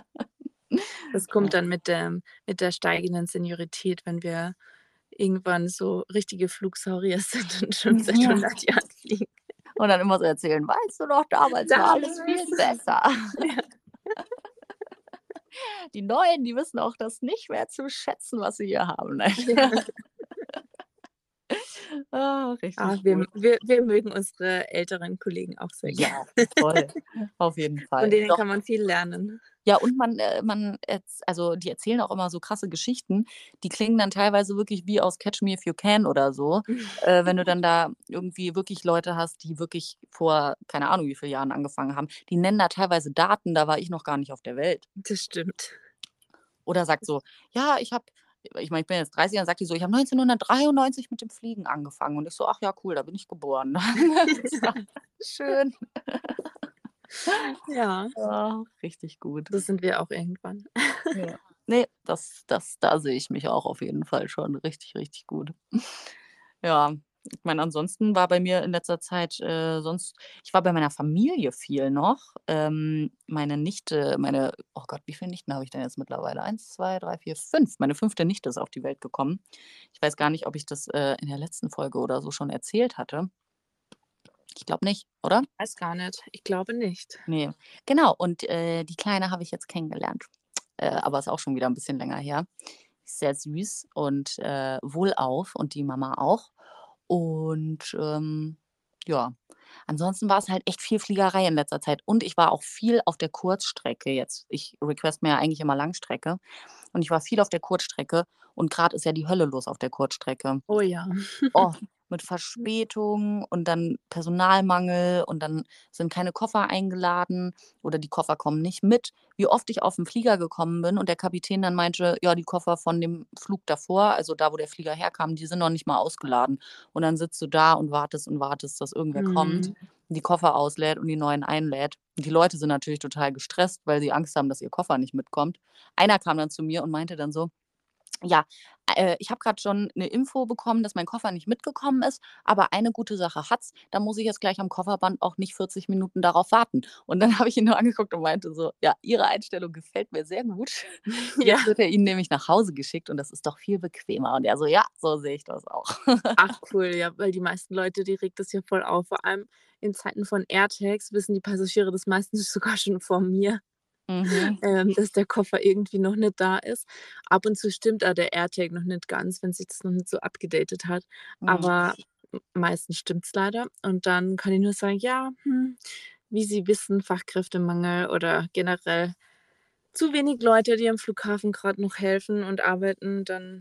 Das Ja, kommt dann mit dem mit der steigenden Seniorität, wenn wir irgendwann so richtige Flugsaurier sind und schon seit ja. hundert Jahren fliegen. Und dann immer so erzählen: „Weißt du noch, damals war alles viel Damals. besser.“ Ja, Die Neuen, die wissen auch das nicht mehr zu schätzen, was sie hier haben. Nein. ja. Ah, Ah, richtig wir gut. wir wir mögen unsere älteren Kollegen auch sehr gern. Ja, voll. Auf jeden Von Fall. denen Doch. kann man viel lernen. Ja, und man äh, man erz also, die erzählen auch immer so krasse Geschichten. Die klingen dann teilweise wirklich wie aus „Catch Me If You Can“ oder so, äh, wenn du dann da irgendwie wirklich Leute hast, die wirklich vor keine Ahnung wie vielen Jahren angefangen haben. Die nennen da teilweise Daten, da war ich noch gar nicht auf der Welt. Das stimmt. Oder sagt so: „Ja, ich habe“ ich meine, ich bin jetzt dreißig, dann sagt die so: „Ich habe neunzehnhundertdreiundneunzig mit dem Fliegen angefangen.“ Und ich so: „Ach ja, cool, da bin ich geboren.“ Das war schön. Ja, Ja, richtig gut. das sind wir auch irgendwann. Ja. Ne, das das da sehe ich mich auch auf jeden Fall schon richtig, richtig gut. Ja, ich meine, ansonsten war bei mir in letzter Zeit, äh, sonst ich war bei meiner Familie viel noch. Ähm, meine Nichte meine oh Gott, wie viele Nichten habe ich denn jetzt mittlerweile? Eins, zwei, drei, vier, fünf. Meine fünfte Nichte ist auf die Welt gekommen. Ich weiß gar nicht, ob ich das, äh, in der letzten Folge oder so schon erzählt hatte. Ich glaube nicht, oder? Weiß gar nicht. Ich glaube nicht. Ne. Genau, und, äh, die Kleine habe ich jetzt kennengelernt, äh, aber ist auch schon wieder ein bisschen länger her. Ist sehr süß und, äh, wohlauf und die Mama auch. Und, ähm, ja, ansonsten war es halt echt viel Fliegerei in letzter Zeit und ich war auch viel auf der Kurzstrecke jetzt. Ich request mir ja eigentlich immer Langstrecke und ich war viel auf der Kurzstrecke und grad ist ja die Hölle los auf der Kurzstrecke. Oh ja. Oh, mit Verspätung und dann Personalmangel und dann sind keine Koffer eingeladen oder die Koffer kommen nicht mit. Wie oft ich auf 'n Flieger gekommen bin und der Kapitän dann meinte: „Ja, die Koffer von dem Flug davor, also da, wo der Flieger herkam, die sind noch nicht mal ausgeladen.“ Und dann sitzt du da und wartest und wartest, dass irgendwer kommt, Mhm. die Koffer auslädt und die neuen einlädt. Und die Leute sind natürlich total gestresst, weil sie Angst haben, dass ihr Koffer nicht mitkommt. Einer kam dann zu mir und meinte dann so: ja, äh, ich habe gerade schon eine Info bekommen, dass mein Koffer nicht mitgekommen ist, aber eine gute Sache hat's, da muss ich jetzt gleich am Kofferband auch nicht vierzig Minuten darauf warten. Und dann habe ich ihn nur angeguckt und meinte so: „Ja, Ihre Einstellung gefällt mir sehr gut. Ja. Jetzt wird er Ihnen nämlich nach Hause geschickt und das ist doch viel bequemer.“ Und er so: „Ja, so sehe ich das auch.“ Ach cool, ja, weil die meisten Leute, die regt das ja voll auf. Vor allem in Zeiten von AirTags wissen die Passagiere das meistens sogar schon vor mir, Mhm. ähm, dass der Koffer irgendwie noch nicht da ist. Ab und zu stimmt auch der AirTag noch nicht ganz, wenn sich das noch nicht so abgedatet hat. Mhm. Aber m meistens stimmt's leider. Und dann kann ich nur sagen: „Ja, hm, wie Sie wissen, Fachkräftemangel oder generell zu wenig Leute, die am Flughafen grad noch helfen und arbeiten“, dann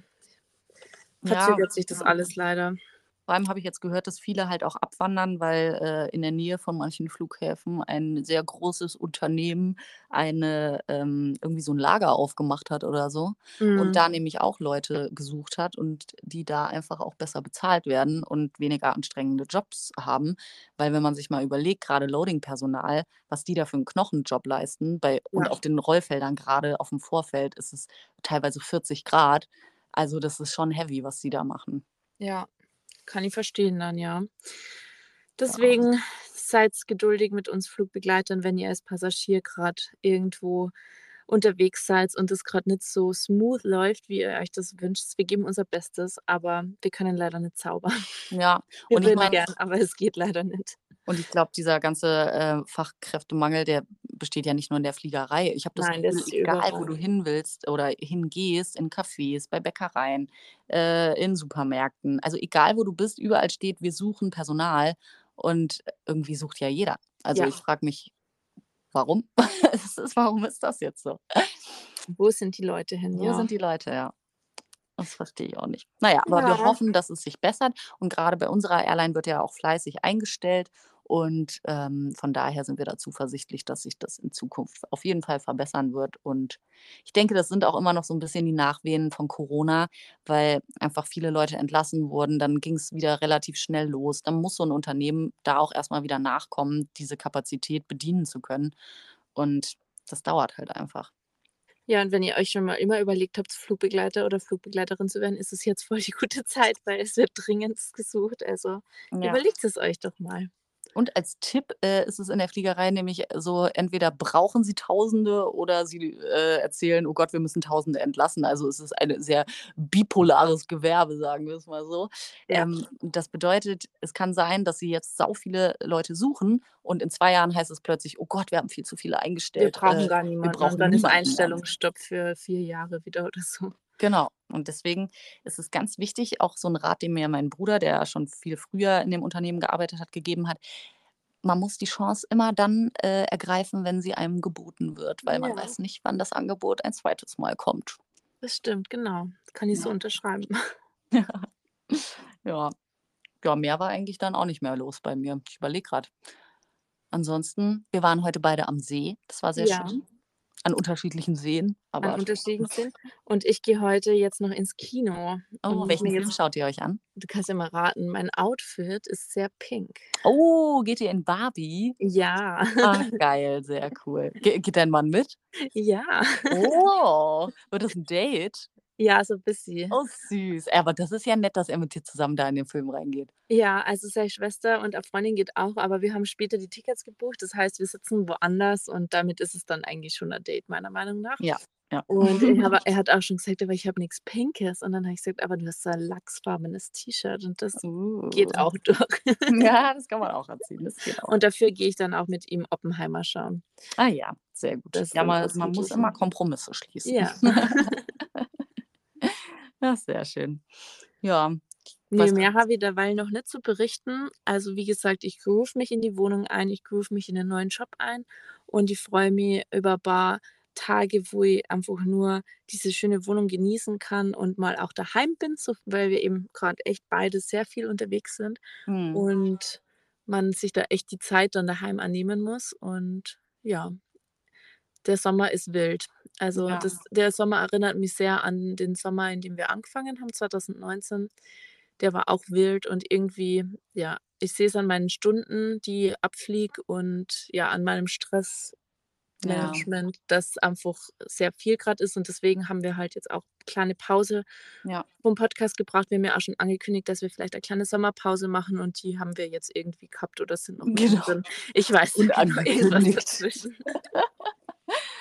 Ja, verzögert sich das ja. alles leider. Vor allem habe ich jetzt gehört, dass viele halt auch abwandern, weil, äh, in der Nähe von manchen Flughäfen ein sehr großes Unternehmen eine ähm, irgendwie so 'n Lager aufgemacht hat oder so und Mhm. da nämlich auch Leute gesucht hat und die da einfach auch besser bezahlt werden und weniger anstrengende Jobs haben. Weil wenn man sich mal überlegt, grade Loading-Personal, was die da für 'n Knochenjob leisten bei und Ja. auf den Rollfeldern, grade aufm Vorfeld ist es teilweise vierzig Grad. Also, das ist schon heavy, was die da machen. Ja, kann ich verstehen dann, ja. Ja. Deswegen seid geduldig mit uns Flugbegleitern, wenn ihr als Passagier grad irgendwo unterwegs seid und es grad nicht so smooth läuft, wie ihr euch das wünscht. Wir geben unser Bestes, aber wir können leider nicht zaubern. Ja, Wir und ich würden meine gern, aber es geht leider nicht. und ich glaube, dieser ganze, äh, Fachkräftemangel, der besteht ja nicht nur in der Fliegerei. Ich habe das Nein, das Gefühl, ist egal wo überall. du hin willst oder hingehst, in Cafés, bei Bäckereien, äh, in Supermärkten, also egal wo du bist, überall steht: „Wir suchen Personal“, und irgendwie sucht ja jeder. Also, Ja. ich frage mich, warum? Es ist warum ist das jetzt so? Wo sind die Leute hin, Wo ja. sind die Leute, ja. Das verstehe ich auch nicht. Na ja, aber wir Ja. hoffen, dass es sich bessert und grade bei unserer Airline wird ja auch fleißig eingestellt und, ähm, von daher sind wir da zuversichtlich, dass sich das in Zukunft auf jeden Fall verbessern wird. Und ich denke, das sind auch immer noch so 'n bisschen die Nachwehen von Corona, weil einfach viele Leute entlassen wurden. Dann ging's wieder relativ schnell los. Dann muss so 'n Unternehmen da auch erst mal wieder nachkommen, diese Kapazität bedienen zu können. Und das dauert halt einfach. Ja, und wenn ihr euch schon mal immer überlegt habt, Flugbegleiter oder Flugbegleiterin zu werden, ist es jetzt voll die gute Zeit, weil es wird dringendst gesucht. Also, Ja. überlegt es euch doch mal. Und als Tipp, äh, ist es in der Fliegerei nämlich so, entweder brauchen sie Tausende oder sie, äh, erzählen: „Oh Gott, wir müssen Tausende entlassen.“ Also, es ist eine sehr bipolares Gewerbe, sagen wir's mal so. Ja. Ähm, das bedeutet, es kann sein, dass sie jetzt sau viele Leute suchen und in zwei Jahren heißt es plötzlich: „Oh Gott, wir haben viel zu viele Wir eingestellt. brauchen Äh, gar wir niemanden und brauchen dann ist niemanden mehr.“ Einstellungsstopp für vier Jahre wieder oder so. Genau. Und deswegen ist es ganz wichtig, auch so 'n Rat, den mir mein Bruder, der schon viel früher in dem Unternehmen gearbeitet hat, gegeben hat: Man muss die Chance immer dann, äh, ergreifen, wenn sie einem geboten wird, weil man Ja. weiß nicht, wann das Angebot ein zweites Mal kommt. Das stimmt, genau. Kann ich so Ja. unterschreiben. Ja. Ja, mehr war eigentlich dann auch nicht mehr los bei mir. Ich überlege grad. Ansonsten, wir waren heute beide am See. Das war sehr Ja. schön. An unterschiedlichen Seen, An aber unterschiedlichen Seen. Und ich gehe heute jetzt noch ins Kino und Oh, muss welchen mir Film jetzt schaut ihr euch an? du kannst ja mal raten, mein Outfit ist sehr pink. Oh, geht ihr in Barbie? Ja. Ach geil, sehr cool. Ge geht dein Mann mit? Ja. Oh, wird das 'n Date? Ja, so bisschen. Oh süß. Aber das ist ja nett, dass er mit dir zusammen da in den Film reingeht. Ja, also seine Schwester und a Freundin geht auch, aber wir haben später die Tickets gebucht. Das heißt, wir sitzen woanders und damit ist es dann eigentlich schon 'n Date meiner Meinung nach. Ja, ja. Und er aber er hat auch schon gesagt: „Aber ich habe nix Pinkes.“ Und dann habe ich gesagt: „Aber du hast so 'n lachsfarbenes T-Shirt und das Uh. geht auch durch.“ Ja, das kann man auch anziehen. Das geht auch. Und dafür gehe ich dann auch mit ihm Oppenheimer schauen. Ah ja, sehr gut. Das ist Ja, dann ma man muss ausgeglichen. immer Kompromisse schließen. Ja. Ja, sehr schön. Ja, ich Ne, weiß grad mehr habe ich derweil noch nicht zu berichten. Also, wie gesagt, ich groove mich in die Wohnung ein, ich groove mich in den neuen Job ein und ich freue mich über paar Tage, wo ich einfach nur diese schöne Wohnung genießen kann und mal auch daheim bin, so weil wir eben grad echt beide sehr viel unterwegs sind Mhm. und man sich da echt die Zeit dann daheim auch nehmen muss und ja. Der Sommer ist wild. Also, Ja. das der Sommer erinnert mich sehr an den Sommer, in dem wir angefangen haben, zweitausendneunzehn. Der war auch wild und irgendwie ja, ich sehe es an meinen Stunden, die ich abfliege und ja, an meinem Ja. Stressmanagement, das einfach sehr viel grad ist und deswegen haben wir halt jetzt auch kleine Pause Ja. vom Podcast gebraucht. Wir haben ja auch schon angekündigt, dass wir vielleicht eine kleine Sommerpause machen und die haben wir jetzt irgendwie gehabt oder sind noch Genau. mittendrin. Ich weiß nicht genau, irgendwas Unangekündigt. dazwischen.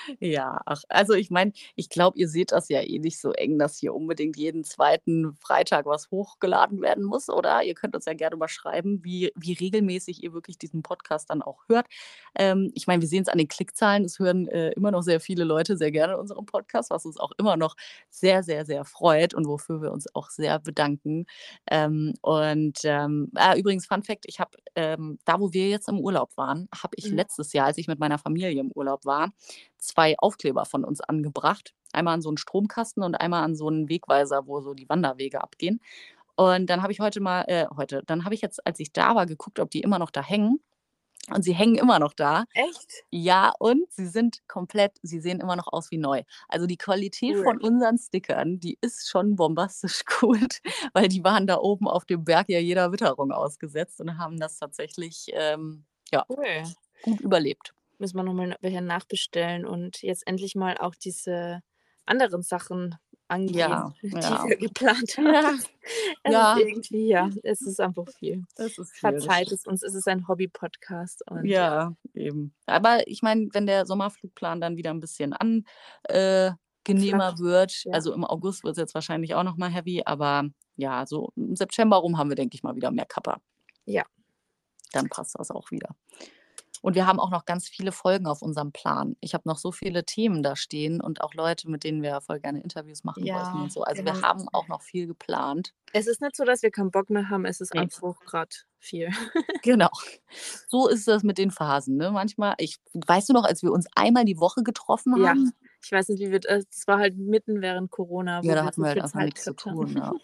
Ja, ach, also ich meine, ich glaube, ihr seht das ja eh nicht so eng, dass hier unbedingt jeden zweiten Freitag was hochgeladen werden muss, oder? Ihr könnt uns ja gerne mal schreiben, wie wie regelmäßig ihr wirklich diesen Podcast dann auch hört. Ähm, ich meine, wir sehen's an den Klickzahlen. Es hören, äh, immer noch sehr viele Leute sehr gerne unseren Podcast, was uns auch immer noch sehr, sehr, sehr freut und wofür wir uns auch sehr bedanken. Ähm, und, ähm ah, übrigens Fun Fact, ich habe, ähm da, wo wir jetzt im Urlaub waren, habe ich Mhm. letztes Jahr, als ich mit meiner Familie im Urlaub war, zwei Aufkleber von uns angebracht. Einmal an so 'n Stromkasten und einmal an so 'n Wegweiser, wo so die Wanderwege abgehen. Und dann habe ich heute mal äh, heute dann habe ich jetzt, als ich da war, geguckt, ob die immer noch da hängen. Und sie hängen immer noch da. Echt? Ja, und sie sind komplett sie sehen immer noch aus wie neu. Also, die Qualität Cool. von unseren Stickern, die ist schon bombastisch gut, weil die waren da oben auf dem Berg ja jeder Witterung ausgesetzt und haben das tatsächlich, ähm, ja, Cool. gut überlebt. Müssen wir noch mal welche nachbestellen und jetzt endlich mal auch diese anderen Sachen angehen, Ja, die ja. wir geplant haben. Ja, Es ist ja. irgendwie ja, es ist einfach viel. Es ist viel, das Verzeiht stimmt. es uns, es ist ein Hobby-Podcast und ja. Ja, eben. Aber ich meine, wenn der Sommerflugplan dann wieder 'n bisschen an äh, genehmer Flacht, wird, ja. also im August wird's jetzt wahrscheinlich auch noch mal heavy, aber ja, so im September rum haben wir, denke ich mal, wieder mehr Kappa. Ja. Dann passt das auch wieder. Und wir haben auch noch ganz viele Folgen auf unserem Plan. Ich habe noch so viele Themen da stehen und auch Leute, mit denen wir voll gerne Interviews machen wollten Ja, und so. Also, wir wir haben haben auch noch viel geplant. Es ist nicht so, dass wir keinen Bock mehr haben, es ist Ne. einfach grad viel. Genau. So ist das mit den Phasen, ne? Manchmal ich weißt du noch, als wir uns einmal die Woche getroffen Ja, haben? ich weiß nicht, wie wir d das war halt mitten während Corona, Ja, wo da wir hatten so wir halt viel einfach Zeit nix zu gehabt haben. tun, ja.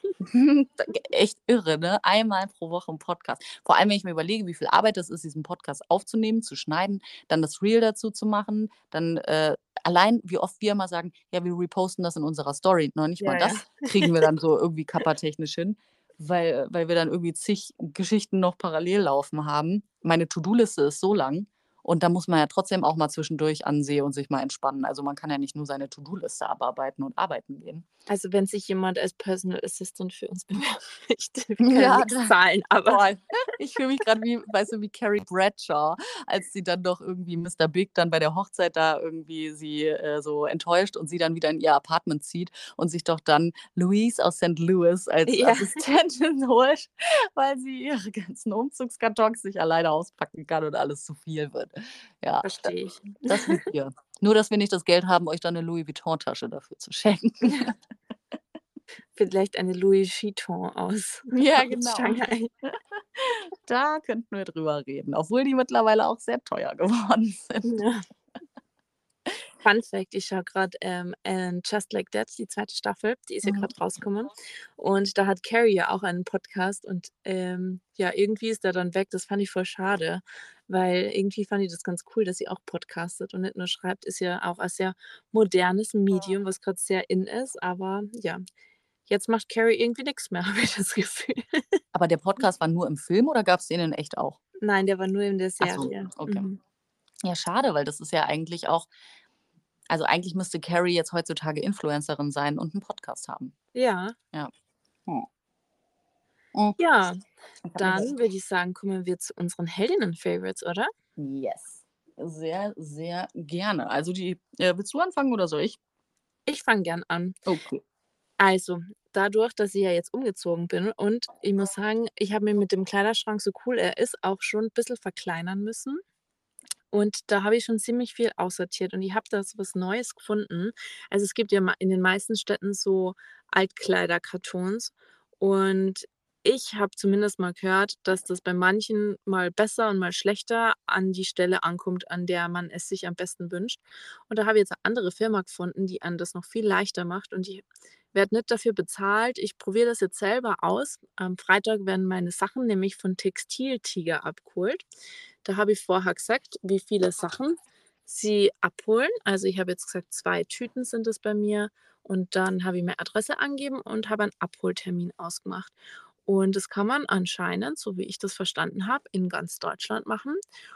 Echt irre, ne? Einmal pro Woche 'n Podcast. Vor allem, wenn ich mir überlege, wie viel Arbeit das ist, diesen Podcast aufzunehmen, zu schneiden, dann das Reel dazu zu machen, dann, äh allein, wie oft wir immer sagen: „Ja, wir reposten das in unserer Story.“ Noch nicht mal Ja, ja. das kriegen wir dann so irgendwie kappatechnisch hin, weil weil wir dann irgendwie zig Geschichten noch parallel laufen haben. Meine To-do-Liste ist so lang und da muss man ja trotzdem auch mal zwischendurch ansehen und sich mal entspannen. Also, man kann ja nicht nur seine To-do-Liste abarbeiten und arbeiten gehen. Also, wenn sich jemand als Personal Assistant für uns bewerben möchte, wir können Ja, nix da zahlen, aber voll. Ich fühle mich grad wie weißt du, wie Carrie Bradshaw, als sie dann doch irgendwie Mister Big dann bei der Hochzeit da irgendwie sie, äh, so enttäuscht und sie dann wieder in ihr Apartment zieht und sich doch dann Louise aus Saint Louis als Ja. Assistentin holt, weil sie ihre ganzen Umzugskartons nicht alleine auspacken kann und alles zu viel wird. Ja, da Verstehe ich. das sind wir. Nur, dass wir nicht das Geld haben, euch dann 'ne Louis Vuitton-Tasche dafür zu schenken. Ja. Vielleicht eine Louis Chiton aus Ja, aus genau. Shanghai. Da könnten wir drüber reden, obwohl die mittlerweile auch sehr teuer geworden sind. Ja. Fun Fact: Ich schaue grad, ähm, ähm, „Just Like That“, die zweite Staffel, die ist ja Mhm. grad rausgekommen. Und da hat Carrie ja auch einen Podcast und, ähm, ja, irgendwie ist der dann weg. Das fand ich voll schade, weil irgendwie fand ich das ganz cool, dass sie auch podcastet und nicht nur schreibt. Ist ja auch ein sehr modernes Medium, was grad sehr in ist, aber ja, jetzt macht Carrie irgendwie nix mehr, habe ich das Gefühl. Aber der Podcast war nur im Film oder gab's den in echt auch? Nein, der war nur in der Ach so, Serie. okay. Mhm. Ja, schade, weil das ist ja eigentlich auch also, eigentlich müsste Carrie jetzt heutzutage Influencerin sein und 'n Podcast haben. Ja. Ja. Hm. Hm. Ja, Ich habe mir dann würde ich sagen, kommen wir zu unseren Heldinnen-Favorites, oder? Yes, sehr, sehr gerne. Also, die äh, willst du anfangen oder soll ich? Ich fange gern an. Okay. Also, dadurch, dass ich ja jetzt umgezogen bin und ich muss sagen, ich habe mir mit dem Kleiderschrank, so cool er ist, auch schon bisschen verkleinern müssen. Und da habe ich schon ziemlich viel aussortiert und ich habe da so was Neues gefunden. Also, es gibt ja ma in den meisten Städten so Altkleiderkartons und ich habe zumindest mal gehört, dass das bei manchen mal besser und mal schlechter an die Stelle ankommt, an der man es sich am besten wünscht. Und da habe ich jetzt 'ne andere Firma gefunden, die einem das noch viel leichter macht und ich werde nicht dafür bezahlt. Ich probiere das jetzt selber aus. Am Freitag werden meine Sachen nämlich von Textil Tiger abgeholt. Da habe ich vorher gesagt, wie viele Sachen sie abholen. Also, ich habe jetzt gesagt, zwei Tüten sind es bei mir und dann habe ich meine Adresse angegeben und habe einen Abholtermin ausgemacht. Und das kann man anscheinend, so wie ich das verstanden habe, in ganz Deutschland machen.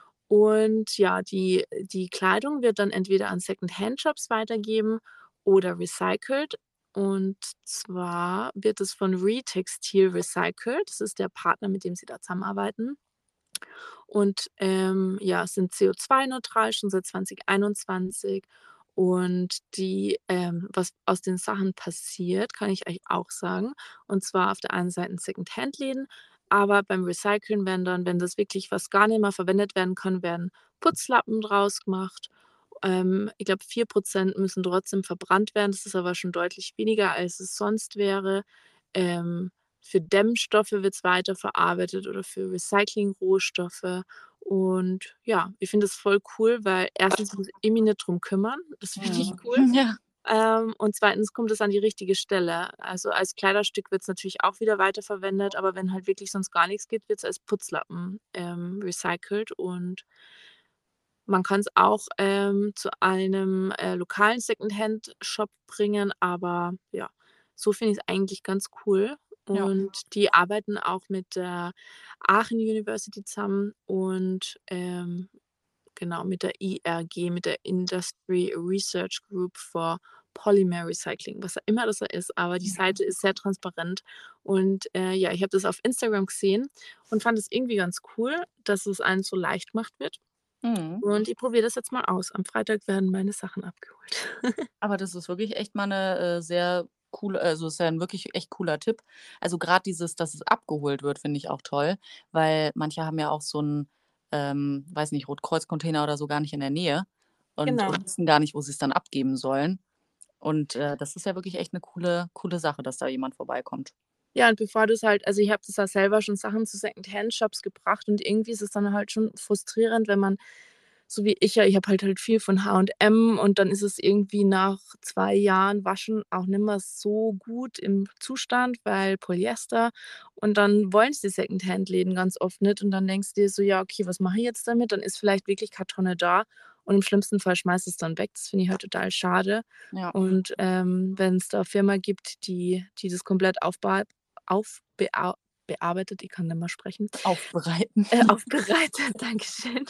Und ja, die die Kleidung wird dann entweder an Secondhand-Shops weitergeben oder recycelt. Und zwar wird es von ReTextil recycelt. Das ist der Partner, mit dem sie da zusammenarbeiten. Und, ähm, ja, sind CO2 neutral schon seit zwanzig einundzwanzig Und die, ähm was aus den Sachen passiert, kann ich euch auch sagen. Und zwar auf der einen Seite Secondhand-Läden, aber beim Recyceln werden dann, wenn das wirklich was gar nicht mehr verwendet werden kann, werden Putzlappen draus gemacht. Ähm, ich glaube, vier Prozent müssen trotzdem verbrannt werden. Das ist aber schon deutlich weniger, als es sonst wäre. Ähm, für Dämmstoffe wird's weiterverarbeitet oder für Recyclingrohstoffe. Und ja, ich finde das voll cool, weil erstens muss ich mich nicht drum kümmern. Das finde ich Mhm. cool. Ja. Ähm, und zweitens kommt es an die richtige Stelle. Also, als Kleiderstück wird's natürlich auch wieder weiterverwendet, aber wenn halt wirklich sonst gar nichts geht, wird's als Putzlappen, ähm, recycelt und man kann's auch, ähm, zu einem, äh, lokalen Secondhand-Shop bringen, aber ja, so finde ich's eigentlich ganz cool. Ja. Und die arbeiten auch mit der Aachen University zusammen und, ähm, genau, mit der I R G, mit der Industry Research Group for Polymer Recycling, was auch immer das ist, aber die Seite ist sehr transparent. Und, äh, ja, ich habe das auf Instagram gesehen und fand es irgendwie ganz cool, dass es einem so leicht gemacht wird. Mhm. Und ich probiere das jetzt mal aus. Am Freitag werden meine Sachen abgeholt. Aber das ist wirklich echt mal 'ne, äh, sehr coole also, ist ja 'n wirklich echt cooler Tipp. Also, grad dieses, dass es abgeholt wird, finde ich auch toll, weil manche haben ja auch so 'n, ähm, weiß nicht, Rotkreuz-Container oder so gar nicht in der Nähe und Genau. und wissen gar nicht, wo sie's dann abgeben sollen. Und, äh, das ist ja wirklich echt 'ne coole coole Sache, dass da jemand vorbeikommt. Ja, und bevor du's halt also, ich habe das ja selber schon Sachen zu Secondhand-Shops gebracht und irgendwie ist es dann halt schon frustrierend, wenn man so wie ich ja, ich habe halt halt viel von H und M und dann ist es irgendwie nach zwei Jahren Waschen auch nicht mehr so gut im Zustand, weil Polyester. Und dann wollen's die Secondhand-Läden ganz oft nicht und dann denkst du dir so: „Ja, okay, was mache ich jetzt damit?“ Dann ist vielleicht wirklich keine Tonne da und im schlimmsten Fall schmeißt du's dann weg. Das finde ich halt total schade. Ja. Und, ähm, wenn's da Firma gibt, die die das komplett aufbehalt aufbea bearbeitet ich kann nicht mehr sprechen Aufbereiten. äh, aufbereitet, Dankeschön.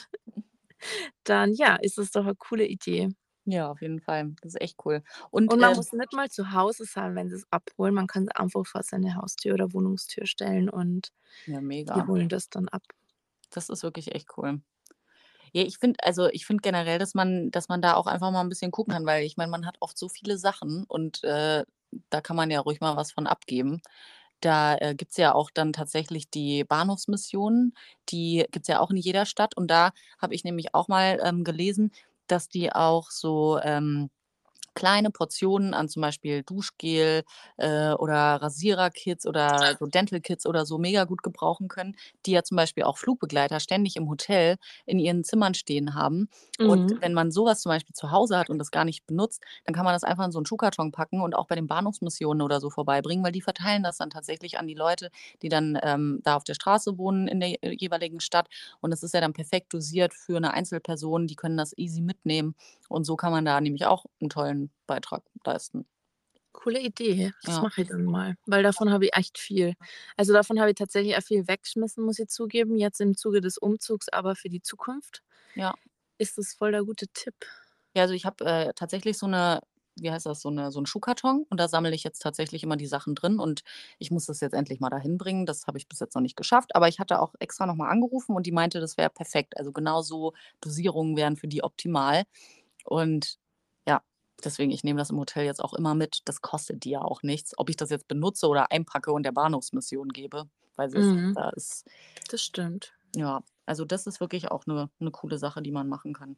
Dann, ja, ist das doch 'ne coole Idee. Ja, auf jeden Fall. Das ist echt cool. Und, Und man äh muss nicht mal zu Hause sein, wenn sie's abholen. Man kann's einfach vor seine Haustür oder Wohnungstür stellen und Ja, die mega. holen das dann ab. Das ist wirklich echt cool. Ja, ich finde also, ich finde generell, dass man dass man da auch einfach mal 'n bisschen gucken kann, weil ich meine, man hat oft so viele Sachen und, äh, da kann man ja ruhig mal was von abgeben. Da, äh, gibt's ja auch dann tatsächlich die Bahnhofsmissionen, die gibt's ja auch in jeder Stadt und da habe ich nämlich auch mal, ähm, gelesen, dass die auch so, ähm, kleine Portionen an zum Beispiel Duschgel, äh, oder Rasierer-Kits oder so Dental-Kits oder so mega gut gebrauchen können, die ja zum Beispiel auch Flugbegleiter ständig im Hotel in ihren Zimmern stehen haben. Und Mhm. wenn man so was zum Beispiel zu Hause hat und das gar nicht benutzt, dann kann man das einfach in so 'n Schuhkarton packen und auch bei den Bahnhofsmissionen oder so vorbeibringen, weil die verteilen das dann tatsächlich an die Leute, die dann, ähm, da auf der Straße wohnen in der je jeweiligen Stadt. Und das ist ja dann perfekt dosiert für 'ne Einzelperson. Die können das easy mitnehmen und so kann man da nämlich auch 'n tollen Beitrag leisten. Coole Idee. Das Ja. mache ich dann mal, weil davon habe ich echt viel. Also, davon habe ich tatsächlich auch viel weggeschmissen, muss ich zugeben, jetzt im Zuge des Umzugs, aber für die Zukunft Ja. ist das voll der gute Tipp. Ja, also, ich habe, äh, tatsächlich so 'ne wie heißt das, so 'ne so 'n Schuhkarton und da sammle ich jetzt tatsächlich immer die Sachen drin und ich muss das jetzt endlich mal dahin bringen. Das habe ich bis jetzt noch nicht geschafft, aber ich hatte auch extra noch mal angerufen und die meinte, das wäre perfekt. Also, genau so Dosierungen wären für die optimal. Und ja, deswegen, ich nehme das im Hotel jetzt auch immer mit. Das kostet die ja auch nichts. Ob ich das jetzt benutze oder einpacke und der Bahnhofsmission gebe, weiß ich Mhm. da ist Das stimmt. ja, also, das ist wirklich auch 'ne 'ne coole Sache, die man machen kann.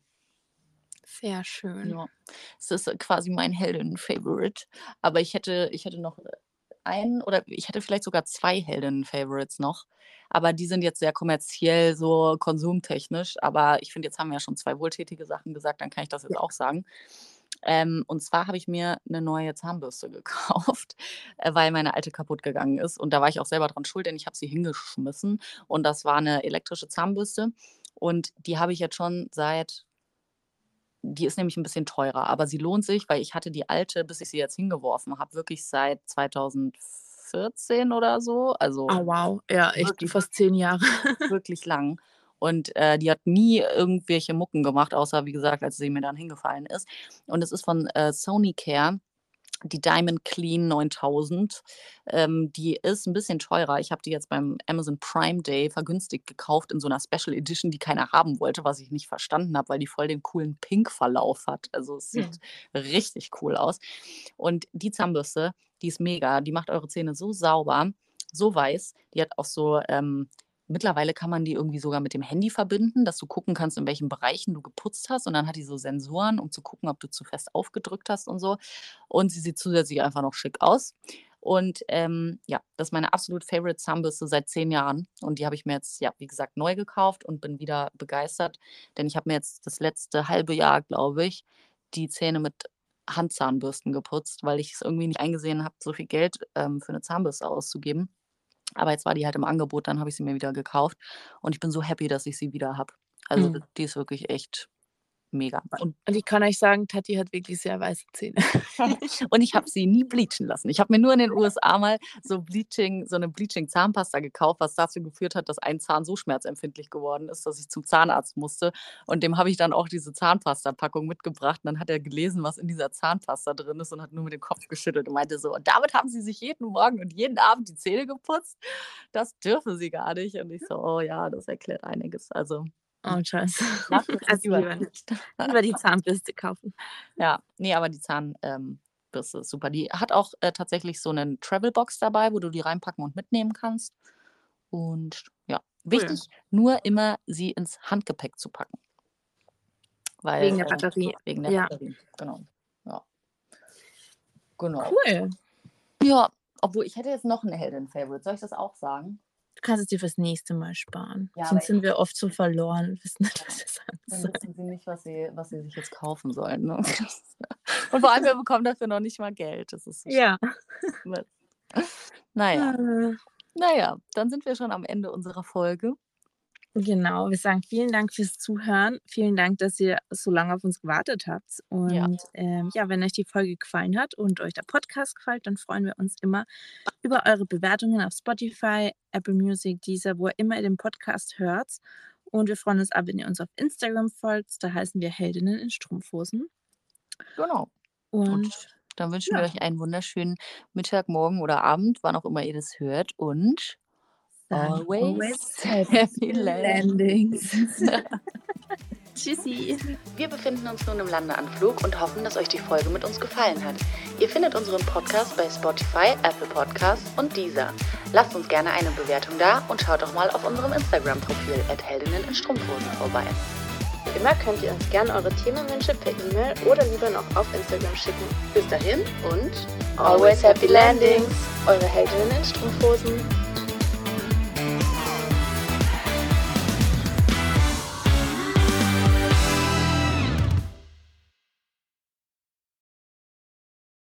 Sehr schön. Ja. Es ist quasi mein Heldinnen-Favorite, aber ich hätte ich hätte noch, äh, einen oder ich hätte vielleicht sogar zwei Heldinnen-Favorites noch, aber die sind jetzt sehr kommerziell, so konsumtechnisch. Aber ich finde, jetzt haben wir ja schon zwei wohltätige Sachen gesagt, dann kann ich das jetzt Ja. auch sagen. Ähm, und zwar habe ich mir 'ne neue Zahnbürste gekauft, äh, weil meine alte kaputtgegangen ist und da war ich auch selber dran schuld, denn ich habe sie hingeschmissen und das war 'ne elektrische Zahnbürste und die habe ich jetzt schon seit die ist nämlich 'n bisschen teurer, aber sie lohnt sich, weil ich hatte die alte, bis ich sie jetzt hingeworfen habe, wirklich seit zweitausendvierzehn oder so, also Oh wow, ja, echt wirklich fast zehn Jahre. wirklich lang. Und, äh, die hat nie irgendwelche Mucken gemacht, außer wie gesagt, als sie mir dann hingefallen ist. Und es ist von, äh, Sonicare die Diamond Clean neuntausend. Ähm, die ist ein bisschen teurer. Ich habe die jetzt beim Amazon Prime Day vergünstigt gekauft in so einer Special Edition, die keiner haben wollte, was ich nicht verstanden habe, weil die voll den coolen Pink-Verlauf hat. Also, es sieht richtig cool aus. Und die Zahnbürste, die ist mega. Die macht eure Zähne so sauber, so weiß. Die hat auch so ähm, mittlerweile kann man die irgendwie sogar mit dem Handy verbinden, dass du gucken kannst, in welchen Bereichen du geputzt hast. Und dann hat die so Sensoren, um zu gucken, ob du zu fest aufgedrückt hast und so. Und sie sieht zusätzlich einfach noch schick aus. Und ähm, ja, das ist meine absolut favorite Zahnbürste seit zehn Jahren. Und die habe ich mir jetzt, ja, wie gesagt, neu gekauft und bin wieder begeistert. Denn ich habe mir jetzt das letzte halbe Jahr, glaube ich, die Zähne mit Handzahnbürsten geputzt, weil ich es irgendwie nicht eingesehen habe, so viel Geld ähm, für eine Zahnbürste auszugeben. Aber jetzt war die halt im Angebot, dann habe ich sie mir wieder gekauft. Und ich bin so happy, dass ich sie wieder habe. Also Mhm. die ist wirklich echt mega. Und Und ich kann euch sagen, Tati hat wirklich sehr weiße Zähne. Und ich habe sie nie bleachen lassen. Ich habe mir nur in den U S A mal so Bleaching, so eine Bleaching-Zahnpasta gekauft, was dazu geführt hat, dass ein Zahn so schmerzempfindlich geworden ist, dass ich zum Zahnarzt musste. Und dem habe ich dann auch diese Zahnpasta-Packung mitgebracht. Und dann hat er gelesen, was in dieser Zahnpasta drin ist und hat nur mit dem Kopf geschüttelt und meinte so, und damit haben sie sich jeden Morgen und jeden Abend die Zähne geputzt? Das dürfen sie gar nicht. Und ich so, oh ja, das erklärt einiges. Also Oh, scheiße. lass es Also lieber lieber nicht. lieber die Zahnbürste kaufen. Ja, ne, aber die Zahnbürste ähm, Bürste ist super. Die hat auch äh, tatsächlich so 'nen Travelbox dabei, wo du die reinpacken und mitnehmen kannst. Und ja, Cool. wichtig, nur immer sie ins Handgepäck zu packen. Weil Wegen der äh, Batterie. wegen der Ja. Batterie, genau. Ja. Genau. Cool. Ja, obwohl ich hätte jetzt noch 'ne Heldin-Favorite. Soll ich das auch sagen? Du kannst es dir fürs nächste Mal sparen. Ja, aber Sonst ich sind wir oft so verloren und wissen nicht, was wir sagen Dann sollen. wissen sie nicht, was sie was sie sich jetzt kaufen sollen, ne? Und vor allem, wir bekommen dafür noch nicht mal Geld. Das ist so Ja. schlimm. Na ja. Äh, Na ja, dann sind wir schon am Ende unserer Folge. Genau, wir sagen vielen Dank fürs Zuhören. Vielen Dank, dass ihr so lange auf uns gewartet habt. Ja. Und ähm, ja, wenn euch die Folge gefallen hat und euch der Podcast gefällt, dann freuen wir uns immer über eure Bewertungen auf Spotify, Apple Music, Deezer, wo ihr immer ihr den Podcast hört. Und wir freuen uns auch, wenn ihr uns auf Instagram folgt. Da heißen wir Heldinnen in Strumpfhosen. Genau. Und Und dann wünschen wir ja, euch einen wunderschönen Mittag, Morgen oder Abend, wann auch immer ihr das hört. Und dann always always happy happy landings. landings. Tschüssi. Wir befinden uns nun im Landeanflug und hoffen, dass euch die Folge mit uns gefallen hat. Ihr findet unseren Podcast bei Spotify, Apple Podcasts und Deezer. Lasst uns gerne eine Bewertung da und schaut doch mal auf unserem Instagram-Profil at Heldinnen in Strumpfhosen vorbei. Wie immer könnt ihr uns gerne eure Themenwünsche per E-Mail oder lieber noch auf Instagram schicken. Bis dahin und Always happy landings. Eure Heldinnen in Strumpfhosen.